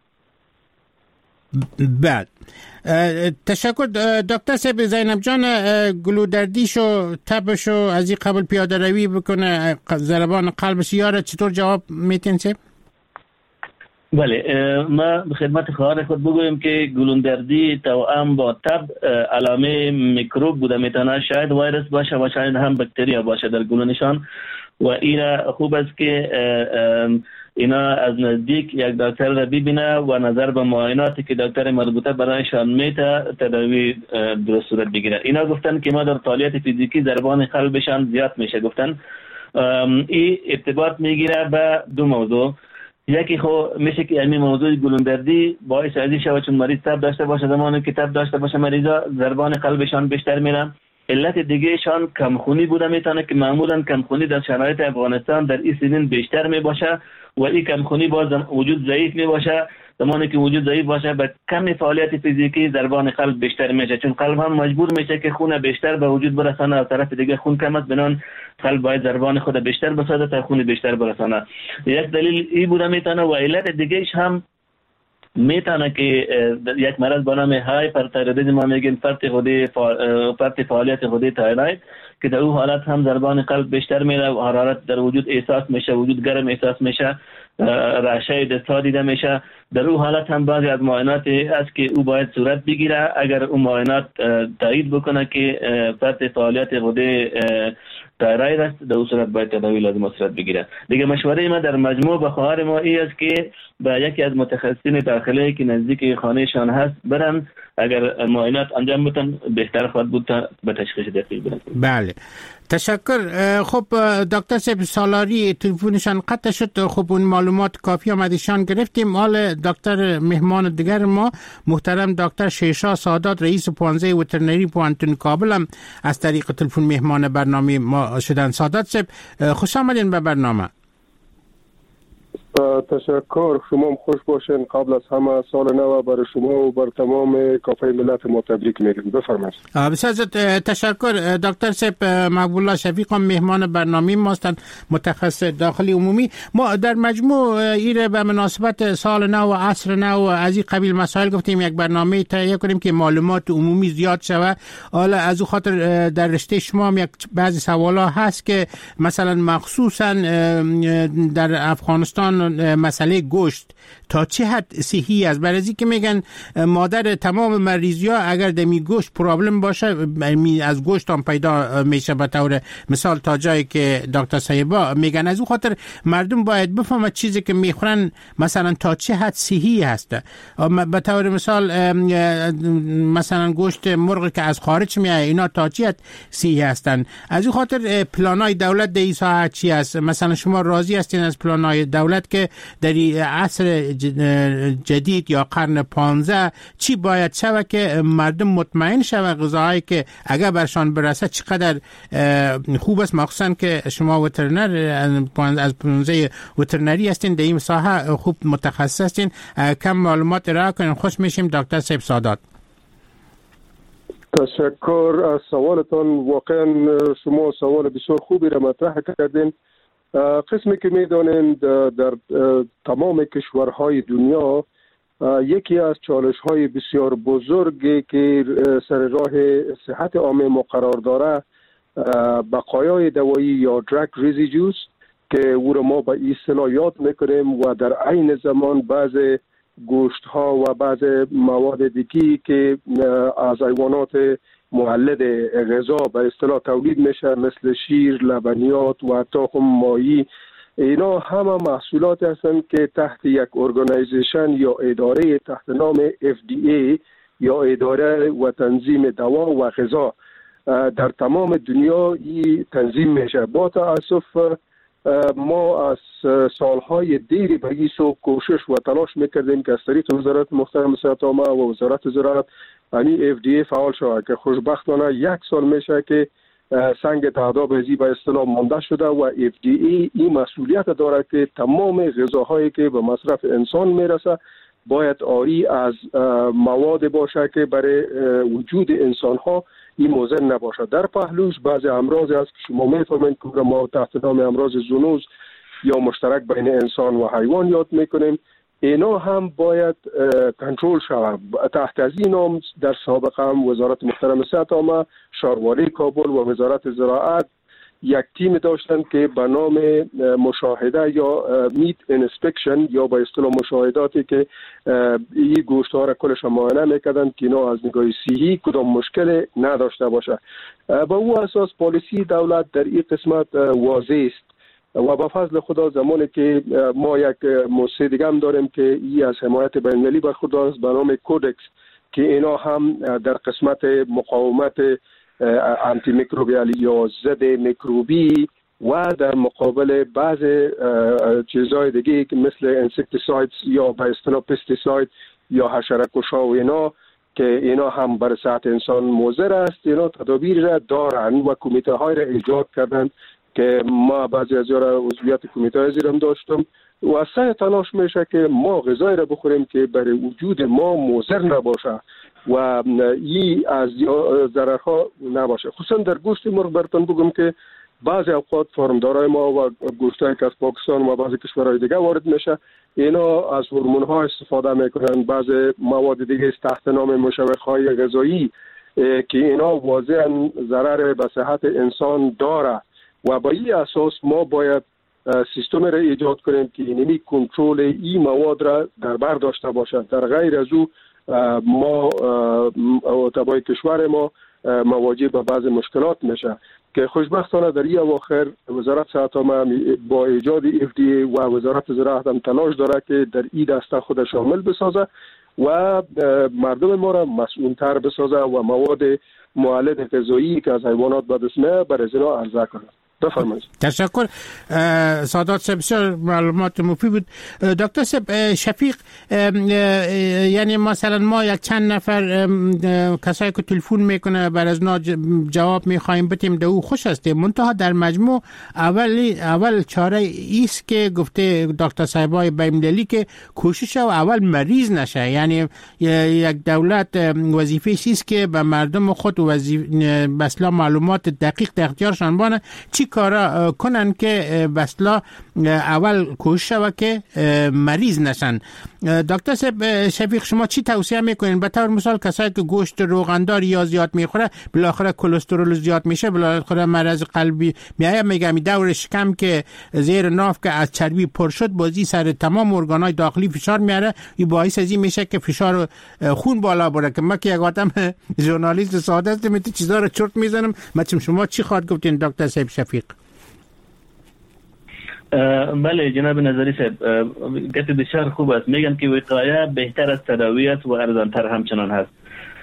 بعد تشکر دکتر صاحب. زینب جان گلودردیشو تبشو از این قبل پیاده روی بکنه، ضربان قلبش یاره، چطور جواب میتین صاحب؟ بله ما به خدمت خواهر خود بگویم که گلودردی توأم با تب علامه میکروب بوده میتونه، شاید ویروس باشه و شاید هم باکتریا باشه در گلونشان، و اینا خوب است که اینا از نزدیک یک دکتر را ببینه و نظر به معایناتی که دکتر مربوطه برایشان میته تداوی درست صورت بگیره. اینا گفتن که ما در فعالیت فیزیکی ضربان قلبشان زیاد میشه. گفتن این ارتباط میگیره به دو موضوع. یکی خو میشه که همین موضوع گلودردی باعث ازی شود چون مریض تب داشته باشه، زمانی که تب داشته باشه مریضا ضربان قلبشان بیشتر میره. علت دیگه شان کمخونی بوده میتونه که معمولا کمخونی در شرایط افغانستان در این سنین بیشتر میباشه و این کمخونی باز وجود ضعیف میباشه. زمانی که وجود ضعیف باشه به کم فعالیت فیزیکی ضربان قلب بیشتر میشه، چون قلب هم مجبور میشه که خون بیشتر به وجود برسانه، از طرف دیگه خون کم است، بنان قلب باید ضربان خود بیشتر بسازه تا خون بیشتر برسانه. یک دلیل این بوده میتونه، و علت دیگهش هم میتونه که یک مرض به نام هایپرتایرویدism ما میگیم، فرط غده فرط فعالیت غده تایروید، که در اون حالت هم ضربان قلب بیشتر میره و حرارت در وجود احساس میشه، وجود گرم احساس میشه، رعشه دست‌ها دیده میشه. در اون حالت هم بعضی از معاینات است که او باید صورت بگیره. اگر اون معاینات تایید بکنه که فرط فعالیت غده تایروید است، در اون صورت باید تداوی لازم صورت بگیره. دیگه مشوره ما در مجموع به خواهر ما این است که به یکی از متخصصین داخلی که نزدیک خانهشان هست برن، اگر معاینات انجام بدن بهتر خواهد بود تا به تشخیص دقیق برسیم. بله تشکر. خب دکتر صاحب سالاری تلفنشان قطع شد. خب اون معلومات کافی آمدشان گرفتیم. حال دکتر مهمان دیگر ما محترم دکتر شیرشاه سادات رئیس پانزه وترنری پوانتون کابل هم از طریق تلفن مهمان برنامه ما شدن. سادات صاحب خوش آمدین به برنامه. تشکر. شما خوش باشین. قبل از همه سال نو برای شما و بر تمام کافه ملت ما تبریک میگم. بفرمایید. بسیار تشکر. دکتر صاحب مقبول الله شفیق هم مهمان برنامه ماستن، متخصص داخلی عمومی. ما در مجموع ایره به مناسبت سال نو و عصر نو از این قبیل مسائل گفتیم یک برنامه تهیه کنیم که معلومات عمومی زیاد شود. حالا از او خاطر در رشته شما هم یک بعضی سوالا هست که مثلا مخصوصا در افغانستان مسئله گوشت تا چه حد صحی است؟ برای اینکه میگن مادر تمام مریضیا اگر دمی گوشت پرابلم باشه از گوشت هم پیدا میشه، به طور مثال تا جایی که دکتر صاحبا میگن. از اون خاطر مردم باید بفهمن چیزی که میخورن مثلا تا چه حد صحی هست. به طور مثال مثلا گوشت مرغ که از خارج میاد اینا تا چه حد صحی هستن. از اون خاطر پلانای دولت در این ساحه چی است؟ مثلا شما راضی هستین از پلانای دولت که در عصر جدید یا قرن پانزده چی باید شود که مردم مطمئن شود غذاهایی که اگر برشان برسه چقدر خوب است؟ مخصوصا که شما وترنر از پانزده وترنری هستین، در این ساحه خوب متخصص هستین. کم معلومات ارائه کنین خوش میشیم. دکتر صاحب سادات. تشکر از سوالتان. واقعا شما سوال بسیار خوبی را مطرح کردین. قسمی که میدانند در تمام کشورهای دنیا یکی از چالش‌های بسیار بزرگی که سر راه صحت عامه ما قرار داره بقایای دوایی یا drug residues که او را ما به اصطلاح یاد میکنیم و در عین زمان بعض گوشت ها و بعض مواد دیگی که از حیوانات مولد غذا به اصطلاح تولید میشه مثل شیر، لبنیات و تخم ماهی، اینا همه محصولات هستند که تحت یک ارگانیزیشن یا اداره تحت نام اف دی ای یا اداره و تنظیم دوا و غذا در تمام دنیا این تنظیم میشه. با تاسف ما از سالهای دیری به این سو کوشش و تلاش میکردیم که از طریق وزارت محترم صحت عامه و وزارت زراعت یعنی اف دی ای فعال شود که خوشبختانه یک سال میشه که سنگ تعداد ازی به اصطلاح مانده شده و اف دی ای این مسئولیت داره که تمام غذاهایی که به مصرف انسان میرسه باید آری از مواد باشه که برای وجود انسان ها این مضر نباشه. در پهلوش بعضی امراض هست که شما میفهمید که ما تحت نام امراض زونوز یا مشترک بین انسان و حیوان یاد میکنیم، اینا هم باید کنترل شود. تحت از این نام در سابقه هم وزارت محترم صحت عامه، شهروالی کابل و وزارت زراعت یک تیم داشتن که به نام مشاهده یا میت انسپکشن یا به اصطلاح مشاهداتی که این گوشت ها را کلش معاینه میکردن که اینا از نگاه صحی کدام مشکل نداشته باشه. با او اساس پالیسی دولت در این قسمت واضح است و با فضل خدا زمانی که ما یک موسسه دیگه هم داریم که ای از حمایت بین المللی برخوردار است به نام کودکس که اینا هم در قسمت مقاومت آنتی میکروبیالی یا ضد میکروبی و در مقابل بعض چیزهای دیگه که مثل انسکتیساید یا به اصطلاح پستیساید یا حشره کشا و اینا که اینا هم بر صحت انسان مضر است، اینا تدابیر را دارن و کمیته های را ایجاد کردن که ما بعضی از را عضویت کمیته های زیرم داشتم و سعی تلاش میشه که ما غذایی را بخوریم که برای وجود ما مضر نباشه و این از ضررها نباشه. خصوصا در گوشت مرغ براتون بگم که بعضی اوقات فارمدارای ما و گوشتایی که از پاکستان و بعضی کشورهای دیگه وارد میشه اینا از هورمون ها استفاده میکنن، بعضی مواد دیگه تحت نام مشوق های غذایی که اینا واضحا ضرر به صحت انسان داره و با این اساس ما باید سیستم را ایجاد کنیم که اینمی کنترل این مواد را در بر داشته باشد. در غیر از او ما تبای کشور ما مواجه به بعض مشکلات میشه که خوشبختانه در این اواخر وزارت صحت عامه با ایجاد اف دی ای و وزارت زراعت هم تلاش داره که در این دسته خود شامل بسازه و مردم ما را مسئول‌تر بسازه و مواد مولد غذایی که از حیوانات به دست میاد برای اینا عرضه کنه. بفرمایید. تشکر سادات صاحب، بسیار معلومات مفید بود. دکتر صاحب شفیق، یعنی مثلا ما یک چند نفر کسایی که تلفن میکنه بر از نا جواب میخوایم بتیم ده او خوش هستیم، منتها در مجموع اول اول چاره ایست که گفته دکتر صاحبای بین‌المللی که کوشش و اول مریض نشه. یعنی یک دولت وظیفه است که به مردم خود وظیفه بسلا معلومات دقیق در اختیارشان بانه چی کارا کنن که بسلا اول کوشش و که مریض نشن. دکتر صاحب شفیق، شما چی توصیه میکنین؟ به طور مثال کسایی که گوشت روغندار یا زیاد میخوره بالاخره کلسترول زیاد میشه، بالاخره مرض قلبی میایه. میگم دور شکم که زیر ناف که از چربی پر شد بازی سر تمام ارگانهای داخلی فشار میاره، این باعث ازی میشه که فشار خون بالا بره. که ما که یک آدم ژورنالیست ساده هستم این چیزا رو چرت میزنم. مثلا شما چی خواهد گفتین دکتر صاحب شفیق؟ بله جناب نظری صاحب، گفت بسیار خوب است. میگم که وقایه بهتر از تداوی است و ارزانتر همچنان هست.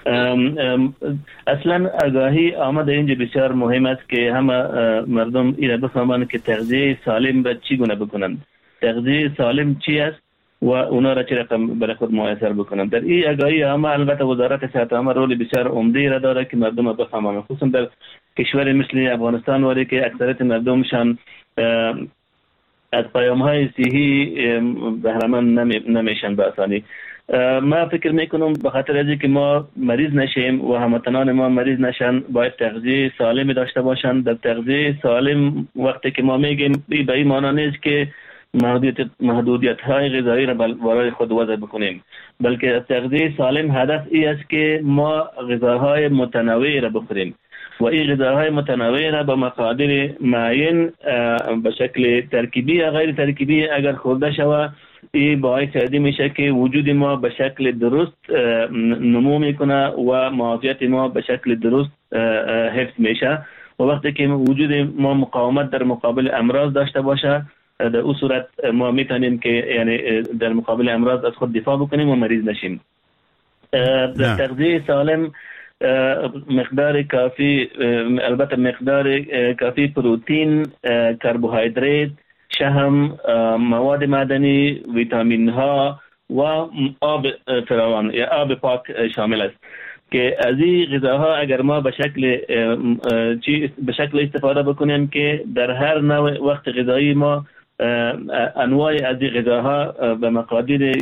اصلا آگاهی آمده اینجا بسیار مهم است که همه مردم اینا بفهمند که تغذیه سالم به چی گونه بکنند، تغذیه سالم چی است و اونا را چه رقم برای خود مؤثر بکنند. در این آگاهی همه البته وزارت صحت همه رول بسیار عمده را داره که مردم بفهمند، خصوصا در کشور مثل افغانستان ولی که اکثریت مردمشان از پیام‌های صحی بهره‌مند نمیشن به آسانی. ما فکر میکنم به خاطر از اینکه ما مریض نشیم و هموطنان ما مریض نشن باید تغذیه سالم داشته باشند. در تغذیه سالم وقتی که ما میگیم به این معنی نیست که محدودیت محدودیت های غذایی را برای خود وضع بکنیم، بلکه از تغذیه سالم هدف این است که ما غذاهای متنوع را بخوریم و این غذاهای متنوع را به مقادیر معین به شکل ترکیبی یا غیر ترکیبی اگر خورده شود، این باعث ادی میشه که وجود ما به شکل درست نمو میکنه و معافیت ما به شکل درست حفظ میشه و وقتی که وجود ما مقاومت در مقابل امراض داشته باشه، در اون صورت ما میتونیم که یعنی در مقابل امراض از خود دفاع بکنیم و مریض نشیم. در تغذیه سالم مقدار کافی، البته مقدار کافی پروتئین، کربوهیدرات، شحم، مواد معدنی، ویتامین ها و آب فراوان یا آب پاک شامل است که از این غذاها اگر ما به شکل چی به شکل استفاده بکنیم که در هر نوع وقت غذایی ما انواع از این غذاها به مقادیر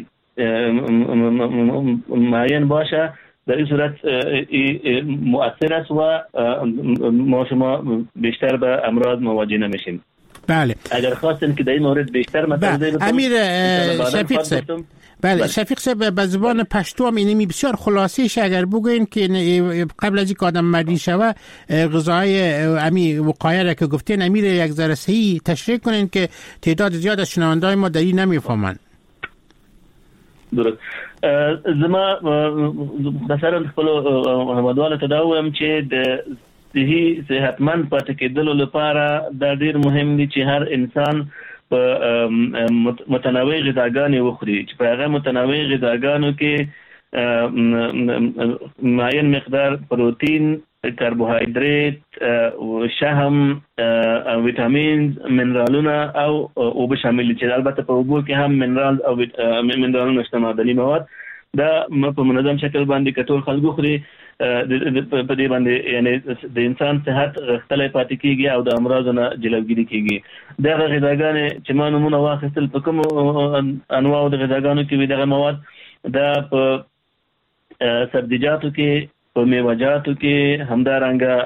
معین باشه، در این صورت مؤثر است و ما شما بیشتر به امراض مواجه نمیشیم. بله. اگر خواستین که در این مورد بیشتر مطالعه بکنم امیر شفیق صاحب، بله شفیق صاحب به زبان پشتو هم اینمی بسیار خلاصیش اگر بگوین که قبل از اینکه آدم مریض شوه غذای امی وقایه را که گفتین امیر یک ذره صحیح تشریح کنین که تعداد زیاد از شنونده‌های ما در این نمیفهمن. درست. زما مثلا خپل همدواله تداوم چې د صحي صحتمند پاتې کېدلو لپاره دا ډیر مهم دي چې هر انسان په متنوع غذاګانې وخوري، چې په هغه متنوع غذاګانو کې معین مقدار پروتین، کربوهیدرات، شحم، ویتامین، منرالونه او اوبه شامل دي چې البته په اوبو کې هم منرال او منرالونه شته، معدني مواد. دا په منظم شکل باندې کټول خلکو خوري، په دې باندې یعنی د انسان صحت غښتلی پاتې کیږي او د امراضو نه جلوګیري کیږي. دغه غذاګانې چې ما نومونه واخیستل په کومو انواعو د غذاګانو کې وي دغه مواد، دا په سبزیجاتو کې، په میوه‌جاتو کې، همدارنګه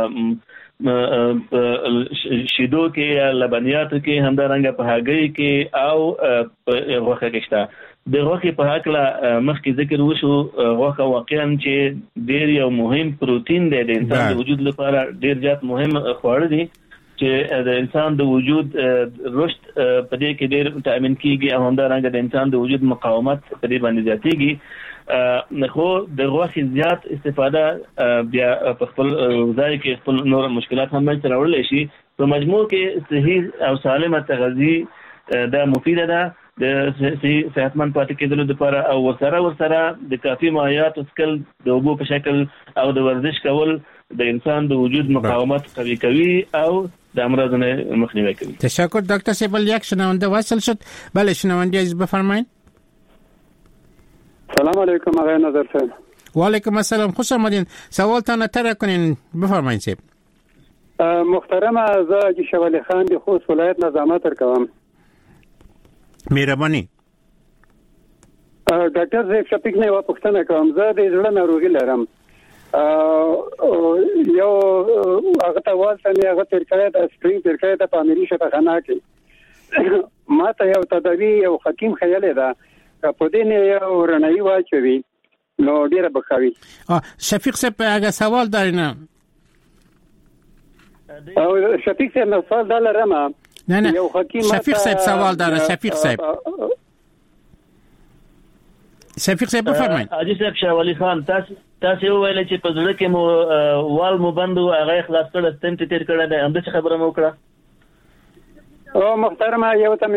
شیدو کې یا لبنیاتو کې، همدارنګه په هګۍ کې او غوښه کې شته. د غوښې په هکله مخکې ذکر وشو، غوښه واقعا چې ډېر یو مهم پروتین دی د انسان د وجود لپاره، ډېر زیات مهم خواړه دي چې د انسان د وجود رشد په دې کې ډېر تأمین کیږي او همدارنګه د انسان د وجود مقاومت په دې باندې زیاتیږي. خو د غوښې زیات استفاده بیا په خپل ځای کې خپل نور مشکلات هم منځته راوړلی شي. په مجموع کې صحي او سالمه تغذیه دا مفیده ده د صحتمند پاتې کېدلو لپاره او ورسره ورسره د کافي مایعات څښل د اوبو په شکل او د ورزش کول د انسان د وجود مقاومت قوي کوي او د امراض مخنیوی کوي. تشکر دکتر صاحب. یک شنونده وصل شد. بله شنونده عزیز بفرمایید. سلام علیکم آقای نظر صاحب. و علیکم السلام، خوش آمدین. سوالتان طرح کنین بفرمایید صاحب. محترم از شوالی خان د خوست ولایت نظامت کوم. مهرباني. ډاکټر صاحب شفیق نه و پښتنه کوم. زه د زړه ناروغي لرم. یو هغه ته واسه نه هغه تر کړه د سپرینګ تر کړه د پامری شفاخانه کې ما ته یو تداوی یو حکیم خیال ده په دې نه یو رڼایي واچوي نو ډیره بخاوي. شفیق صاحب اگه سوال دارین او شفیق صاحب نو سوال دلرم. نه نه شفیق صاحب سوال داره. شفیق صاحب شفیق صاحب بفرمایید. حاجی صاحب شوالی خان تاسو تاسو ویل چې په ځړه کې مو وال مو بندو هغه خلاص کړه ستنټ تیر کړه نه هم څه خبره مو وکړه. او محترم یو تم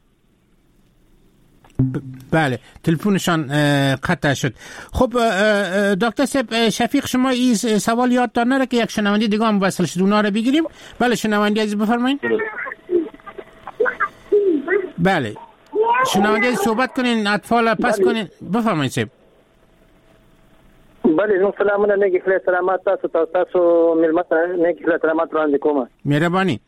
بله تلفنشان قطع شد. خب دکتر صاحب شفیق شما این سوال یادتان نره که یک شنونده دیگه هم وصل شد اونا رو بگیریم. بله شنونده عزیز بفرمایید. بله شنونده عزیز صحبت کنین اطفال پس کنین بفرمایید صاحب. بله نو سلامونه نیکی خلی سلامات تاسو تاسو ملمت نیکی خلی سلامات وړاندې کوم. مهرباني.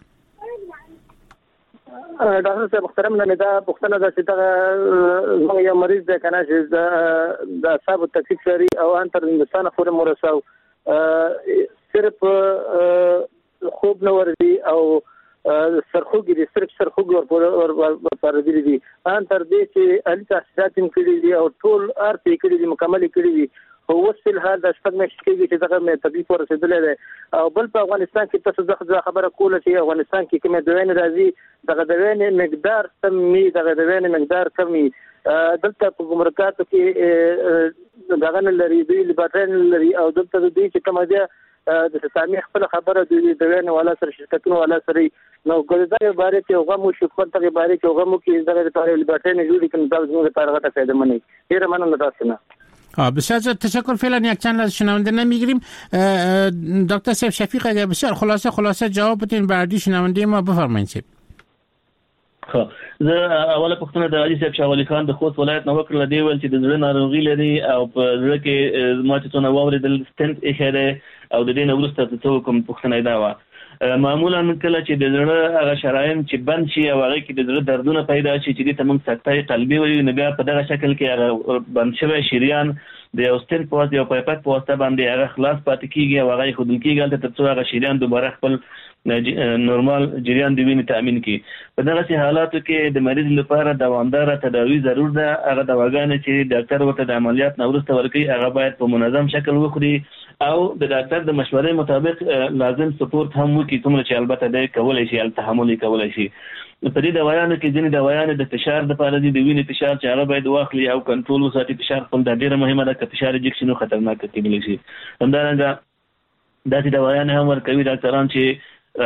ډاکټر صاحب محترم نه دا پښتنه د چې دا یو مریض ده کنه چې د اعصاب تکلیف لري او ان تر هندستان پورې مرساو صرف خوب نه ورځي او سرخوږي دي صرف سرخوږي ور پر دي دي ان تر دې چې علي تاسیسات کړي دي او ټول ار پی کړي دي مکمل کړي دي او وصل هدا شپږ مېاشتې کې چې دغه مې تکلیف ورسېدلې ده او بل په افغانستان کې تاسو دغه خبره کوله چې افغانستان کې کومه دوین راځي دغه دوین مقدار کمي دغه دوین مقدار کمي دلته په ګمرکاتو کې دغه لري دوی لباترن لري او دلته دوی چې کومه ده د سامي خپل خبره دوی دوین ولا سره شرکتونو ولا سره نو ګذر باره کې هغه مو شو خپل ته باره کې هغه مو کې دغه لپاره لباترن جوړی کوم دا زموږ لپاره غته فائدہ مني. ډیر مننه تاسو نه. بسیار تشکر. فعلا یک چند از شنونده نمیگیریم. دکتر صاحب شفیق اگر بسیار خلاصه خلاصه جواب بدین بعدی شنونده ما بفرمایید صاحب. خو زه اوله پښتنه د حاجی صاحب شوالی خان د خوست ولایت نو وکړه دی ول چې د زړه ناروغي لري او په زړه کې ما چې څونه واوریدل سټنټ اخره او د دې نو ورسته څه کوم پښتنه دا و معمولا کله چې د زړه هغه شرايين چې بند شي او هغه کې د زړه دردونه پیدا شي چې د تمنګ سکتای قلبي وي نو بیا په دغه شکل کې هغه بند شوی شریان د یو سټنټ په واسطه او پایپک په واسطه باندې هغه خلاص پاتې کیږي او هغه خودل کیږي تر څو هغه شریان دوباره خپل نورمال جریان دی ویني تامین کی. په دغه حالاتو کې د مریض لپاره دوامدار تداوی ضرور ده. هغه دواګانې چې ډاکټر ورته د عملیات نه وروسته ورکوي هغه باید په منظم شکل وخوري او د ډاکټر د مشورې مطابق لازم سپورت هم وکړي کوم چې البته د کولای شي ال تحمل کولای شي. په دې دوايانو کې ځینې دوايانې د فشار لپاره دي د وینې فشار چې هغه باید واخلي او کنټرول وساتي. فشار خپل د ډیره مهمه ده که فشار انجکشن خطرناک کېدلی شي. همدارنګه داسې دوايانې هم ورکوي ډاکټران چې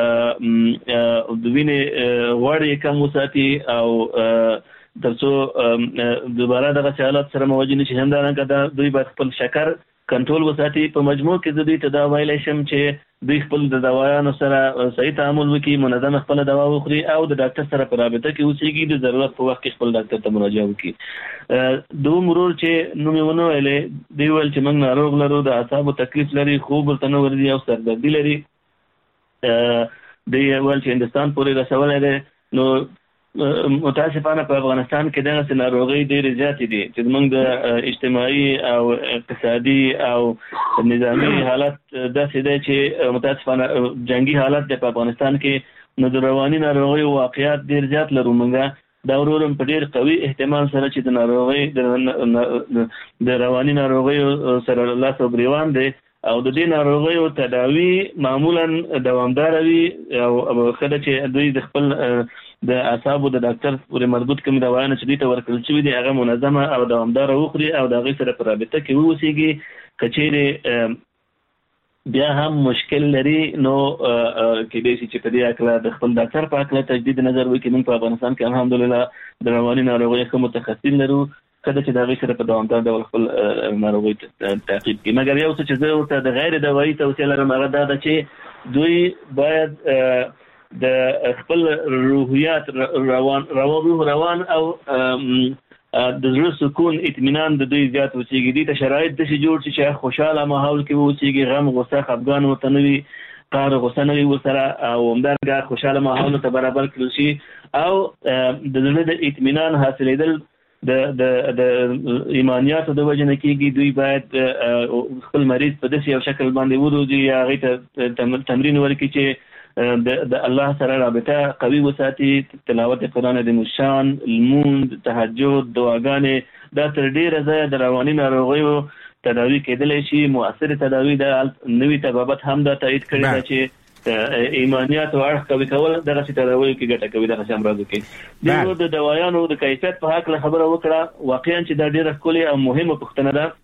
د وینې غوړې کم وساتي او ترڅو دوباره دغه حالات سره مواجه نشي. همدارنګه دوی باید خپل شکر کنټرول وساتي. په مجموع کې د دوی تداوی لشم چې دوی خپل د دوايانو سره صحیح تعامل وکړي، منظم خپل دوا وخوري او د ډاکټر سره په رابطه کې اوسېږي. د ضرورت په وخت کې خپل ډاکټر ته مراجعه وکړي. دوه مرور چې نو میونه ویلې دی ول چې موږ ناروغ لرو د اعصابو تکلیف لري خوب ورته نه ورځي او سردردي لري دی ول چې هندستان پورې رسولای دی. نو متاسفانه په افغانستان کې دغه ناروغي ډېرې زیاتې دي چې موږ د اجتماعي او اقتصادي او نظامی حالت داسې دی چې متاسفانه جنگي حالت دی په افغانستان کې. نو د رواني ناروغي واقعیات ډېر زیات لرو. موږ دا ورورم په ډېر قوي احتمال سره چې د ناروغي د رواني ناروغي سره لاس او ګریوان دی او د دې ناروغیو تداوی معمولا دوامدار وي او خدای چې دوی د خپل د اعصابو د ډاکټر پورې مربوط کوم دوايانې چې دوی ته ورکړل شوي دي هغه منظمه او دوامدار وخوري او د هغې سره په رابطه کې واوسېږي. که چیرې بیا هم مشکل لري نو کې دې چې په دې اکلا د خپل ډاکټر په اکلا تجدید نظر وکړي. موږ په افغانستان کې الحمدلله د رواني ناروغیو کوم متخصصین لرو کله چې دا غي سره په دوامدار ډول خپل ناروغي تعقیب کوي. مګر یو څه چې زه ورته د غیر دوایي توصیه لرم هغه دا ده چې دوی باید د خپل روحیات روان روان روح روان او د زړه سکون اطمینان د دوی زیات وسیږي. دي ته شرایط د شي جوړ شي چې خوشاله ماحول کې وسیږي، غم غصه خفګان ورته نه وي، قهر غصه نه وي ورسره، او همدارنګه خوشاله ماحول ته برابر کړل شي او د زړه د اطمینان حاصلېدل د د د ایمانیاتو د وجه نه کېږي. دوی باید خپل مریض په داسې یو شکل باندې وروزي یا هغې ته تمرین ورکړي چې د الله سره رابطه قوي وساتي. تلاوت قرآن د مشان، لمونځ، تهجد، دعاګانې دا تر ډیره ځایه د رواني ناروغیو تداوی کېدلی شي. مؤثر تداوی د نوي طبابت هم دا تایید کړی ده چې ایمانیات او اړخ قوي کول دغسې تداویو کې ګټه کوي دغسې امراضو کې. د د دوایانو د کیفیت په هکله خبره وکړه. واقعا چې دا ډیره ښکلې او مهمه پوښتنه ده.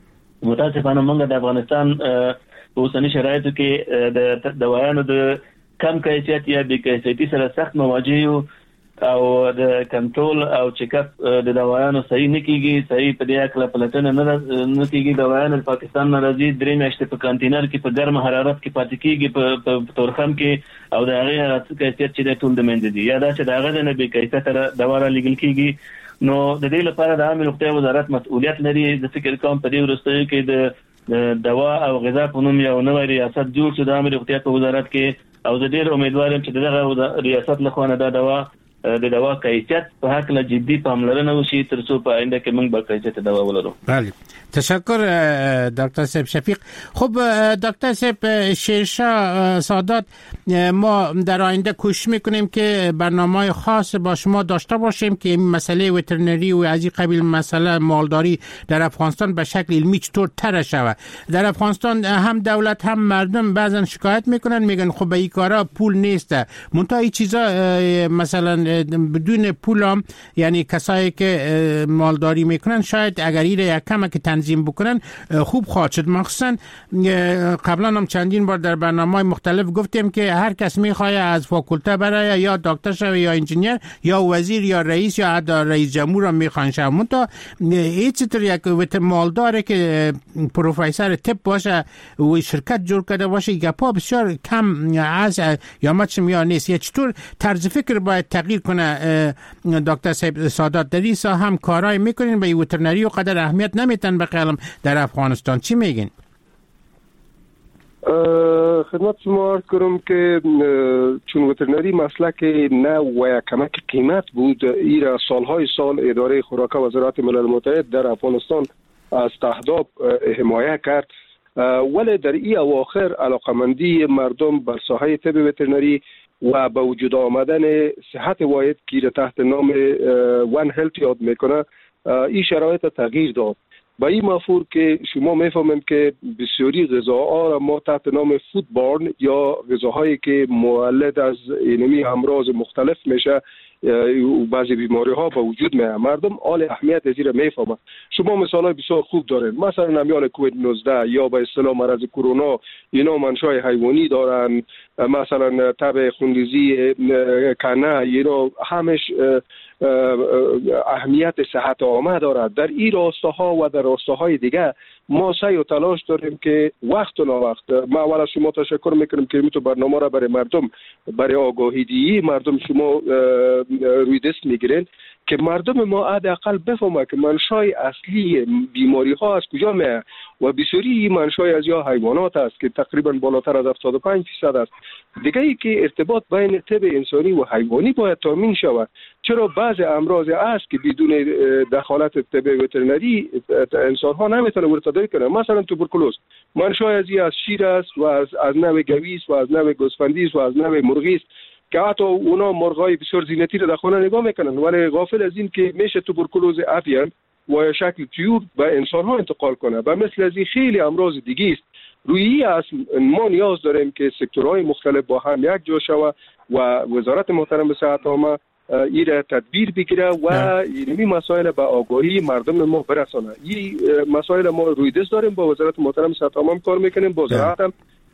متاسفانه موږ د افغانستان په اوسني شرایطو کې د دوایانو د کم کیفیت یا بې کیفیتي سره سخت مواجه یو او د کنټرول او چیک اپ د دوايانو صحیح نه کیږي. صحیح په دې اکله پلټنه نه نه کیږي. دوايان د پاکستان نه راځي، درې میاشتې په کانټینر کې په ګرم حرارت کې پاتې کیږي په تورخم کې، او د هغې کیفیت چې د ټول د منځ دي یا دا چې د هغه نه بې کیفیته دوا را لېږل کیږي. نو د دې لپاره د عامه روغتیا وزارت مسؤلیت لري. د فکر کوم په دې وروستیو کې د دوا او غذا په نوم یو نوی ریاست جوړ شو د عامه روغتیا په وزارت کې، او زه ډیر امیدوار یم چې دغه ریاست له خوا نه دا دوا د دوا کیفیت په هکله جدي پاملرنه وشي تر څو په آینده کې موږ با کیفیت دوا ولرو. بله، تشکر دکتر صاحب شفیق. خب دکتر صاحب شیرشاه سادات، ما در آینده کوشش میکنیم که برنامه خاص با شما داشته باشیم که این مسئله وترنری و از این قبیل مسئله مالداری در افغانستان به شکل علمی چطور تر شود. در افغانستان هم دولت هم مردم بعضا شکایت میکنن، میگن خب به این کارا پول نیست. منتها این چیزا مثلا بدون پول هم، یعنی کسایی که مالداری میکنن شاید اگر این یک کم که تنظیم بکنن خوب خواهد شد. مخصوصا قبلا هم چندین بار در برنامه مختلف گفتیم که هر کس میخواد از فاکولته برای یا دکتر شوه یا انجینیر یا وزیر یا رئیس یا حتی رئیس جمهور هم میخوان شوه. منتها هیچ طور یک وت مالداره که پروفسور طب باشه و شرکت جور کرده باشه گپا بسیار کم از یا مچم یا نیست. یا چطور طرز فکر باید تغییر کنه دکتر صاحب سادات؟ در این ساحه هم کارای میکنین به وترنری و قدر اهمیت نمیتن به قلم در افغانستان، چی میگین؟ خدمت شما عرض کنم که چون وترنری مسلک نه و کمک قیمت بود، ایرا سالهای سال اداره خوراک وزارت ملل متحد در افغانستان از تهداب حمایت کرد، ولی در این اواخر علاقمندی مردم بر ساحه طب وترنری و با وجود آمدن صحت واحد که تحت نام وان هلت یاد میکنه این شرایط تغییر داد. با این مفهوم که شما میفهمید که بسیاری غذاها را ما تحت نام فود بارن یا غذاهایی که مولد از اینمی امراض مختلف میشه و بعضی بیماری ها به وجود میاد، مردم حال اهمیت از این را میفهمند. شما مثال های بسیار خوب دارین، مثلا نمیال کووید نوزده یا به اصطلاح مرض کرونا، اینا منشأ حیوانی دارن، مثلا تب خونریزی کنه، اینا همش اهمیت صحت عامه دارد. در این راستاها و در راستاهای دیگه ما سعی و تلاش داریم که وقت و ناوقت، ما اول شما تشکر میکنم که تو برنامه را برای مردم، برای آگاهی مردم شما روی دست میگیرین که مردم ما حداقل بفهمه که منشأ اصلی بیماری ها از کجا میاد و بسیاری منشأ از یا حیوانات است که تقریبا بالاتر از هفتاد و پنج درصد است. دیگه ای که ارتباط بین طب انسانی و حیوانی باید تامین شود، چرا بعض امراض است که بدون دخالت طب وترنری انسان ها نمیتونه ورد تداوی کنه. مثلا توبرکلوز منشأ از از شیر است و از از نوع گویس و از نوع گوسفندی و از نوع مرغی است که حتی اونا مرغای بسیار زینتی را در خانه نگاه میکنن، ولی غافل از این که میشه توبرکلوز آویان و شکل طیور به انسان ها انتقال کنه. و مثل از این خیلی امراض دیگه است. روی اصل ما نیاز داریم که سکتورهای مختلف با هم یک جا شود و وزارت محترم صحت عامه این را تدبیر بگیره و این مسائل به آگاهی مردم ما برسانه. این مسائل ما روی دست داریم، با وزارت محترم صحت عامه کار میکنیم، با وزارت هم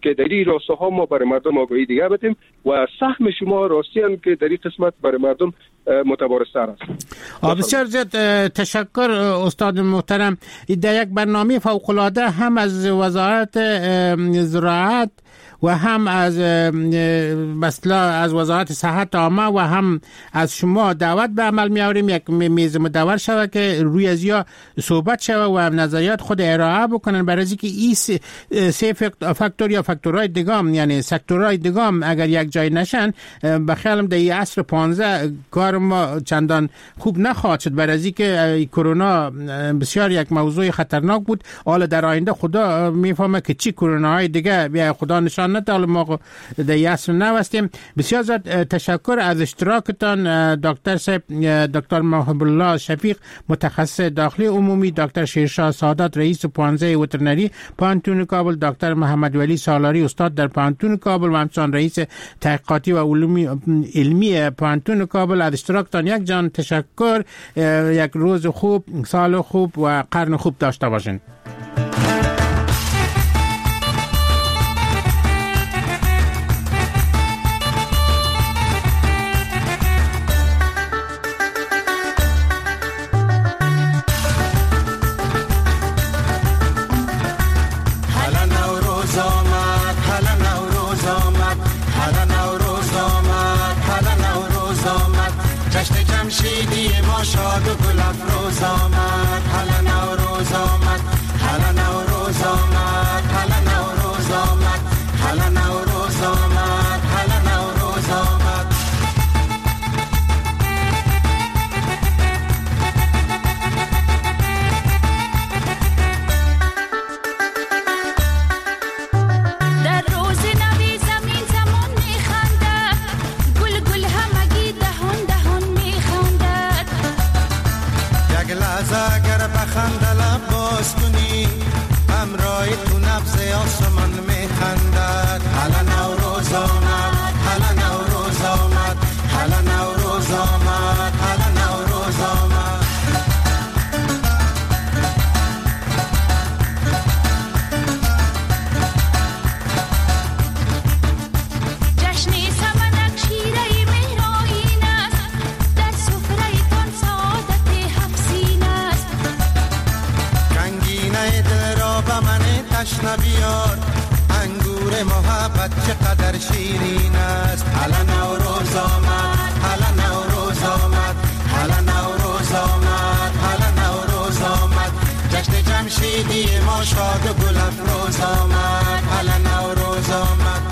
که در این راسته ها ما برای مردم آگاهی دیگه بدیم و سهم شما راستی هم که در این قسمت برای مردم متبارستر است. بسیار زیاد تشکر استاد محترم. در یک برنامه فوق العاده هم از وزارت زراعت و هم از مثلا از وزارت صحت عامه و هم از شما دعوت به عمل می آوریم یک میز مدور شوه که روی از یا صحبت شوه و نظریات خود ارائه بکنن، برای اینکه این سه فاکتور یا فاکتورهای دیگام یعنی سکتورهای دیگام اگر یک جای نشن بخیالم در این عصر پانزده کار ما چندان خوب نخواهد شد، برای اینکه کرونا بسیار یک موضوع خطرناک بود. حالا در آینده خدا میفهمه که چی کرونا های دیگه بیا خدا نشان نده، حالا ما در این عصر نوستیم. بسیار زیاد تشکر از اشتراکتان دکتر صاحب، دکتر محب الله شفیق متخصص داخلی عمومی، دکتر شیرشاه سادات رئیس پانزه وترنری پانتون کابل، دکتر محمد ولی سالاری استاد در پانتون کابل و همچنان رئیس تحقیقاتی و علومی علمی پانتون کابل. از اشتراکتان یک جان تشکر. یک روز خوب، سال خوب و قرن خوب داشته باشین. شاد و گل افروز آمد، هلا نوروز آمد، هلا نوروز آمد، هلا نوروز آمد، هلا نوروز آمد، هلا نوروز آمد. در روز نوی زمین زمان میخندد، گل گل همگی دهان دهان میخندد. یک لحظه اگر بخنده لب باز کنی، همراه تو نبض آسمان میخندد. هلا نوروز آمد، هلا نوروز آمد، هلا نوروز آمد، هلا نوروز آمد. جشنی سمنک شیره مهرائین است، در سفره تان سعادت حفظین است. رنگینه دل را به من تشنه بیار، انگور محبت چقدر شیرین است. هلا نوروز آمد، هلا نوروز آمد، هلا نوروز آمد، هلا نوروز آمد. جشن جمشیدی ما شاد و گل افروز آمد، هلا نوروز آمد.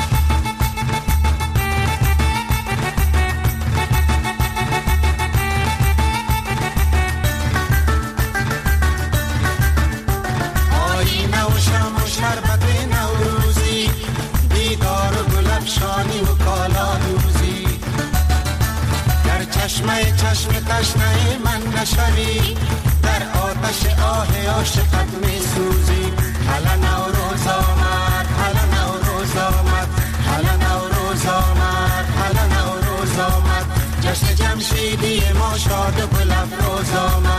آینه و شم و شربت نوروزی، دیدار و گل افشانی و کالا دوزی. در چشمه چشم تشنه من نشوی، در آتش آه عاشقت می سوزی. هلا نوروز آمد، هلا نوروز آمد، هلا نوروز آمد، هلا نوروز آمد. جشن جمشیدی ما شاد و گل افروز آمد.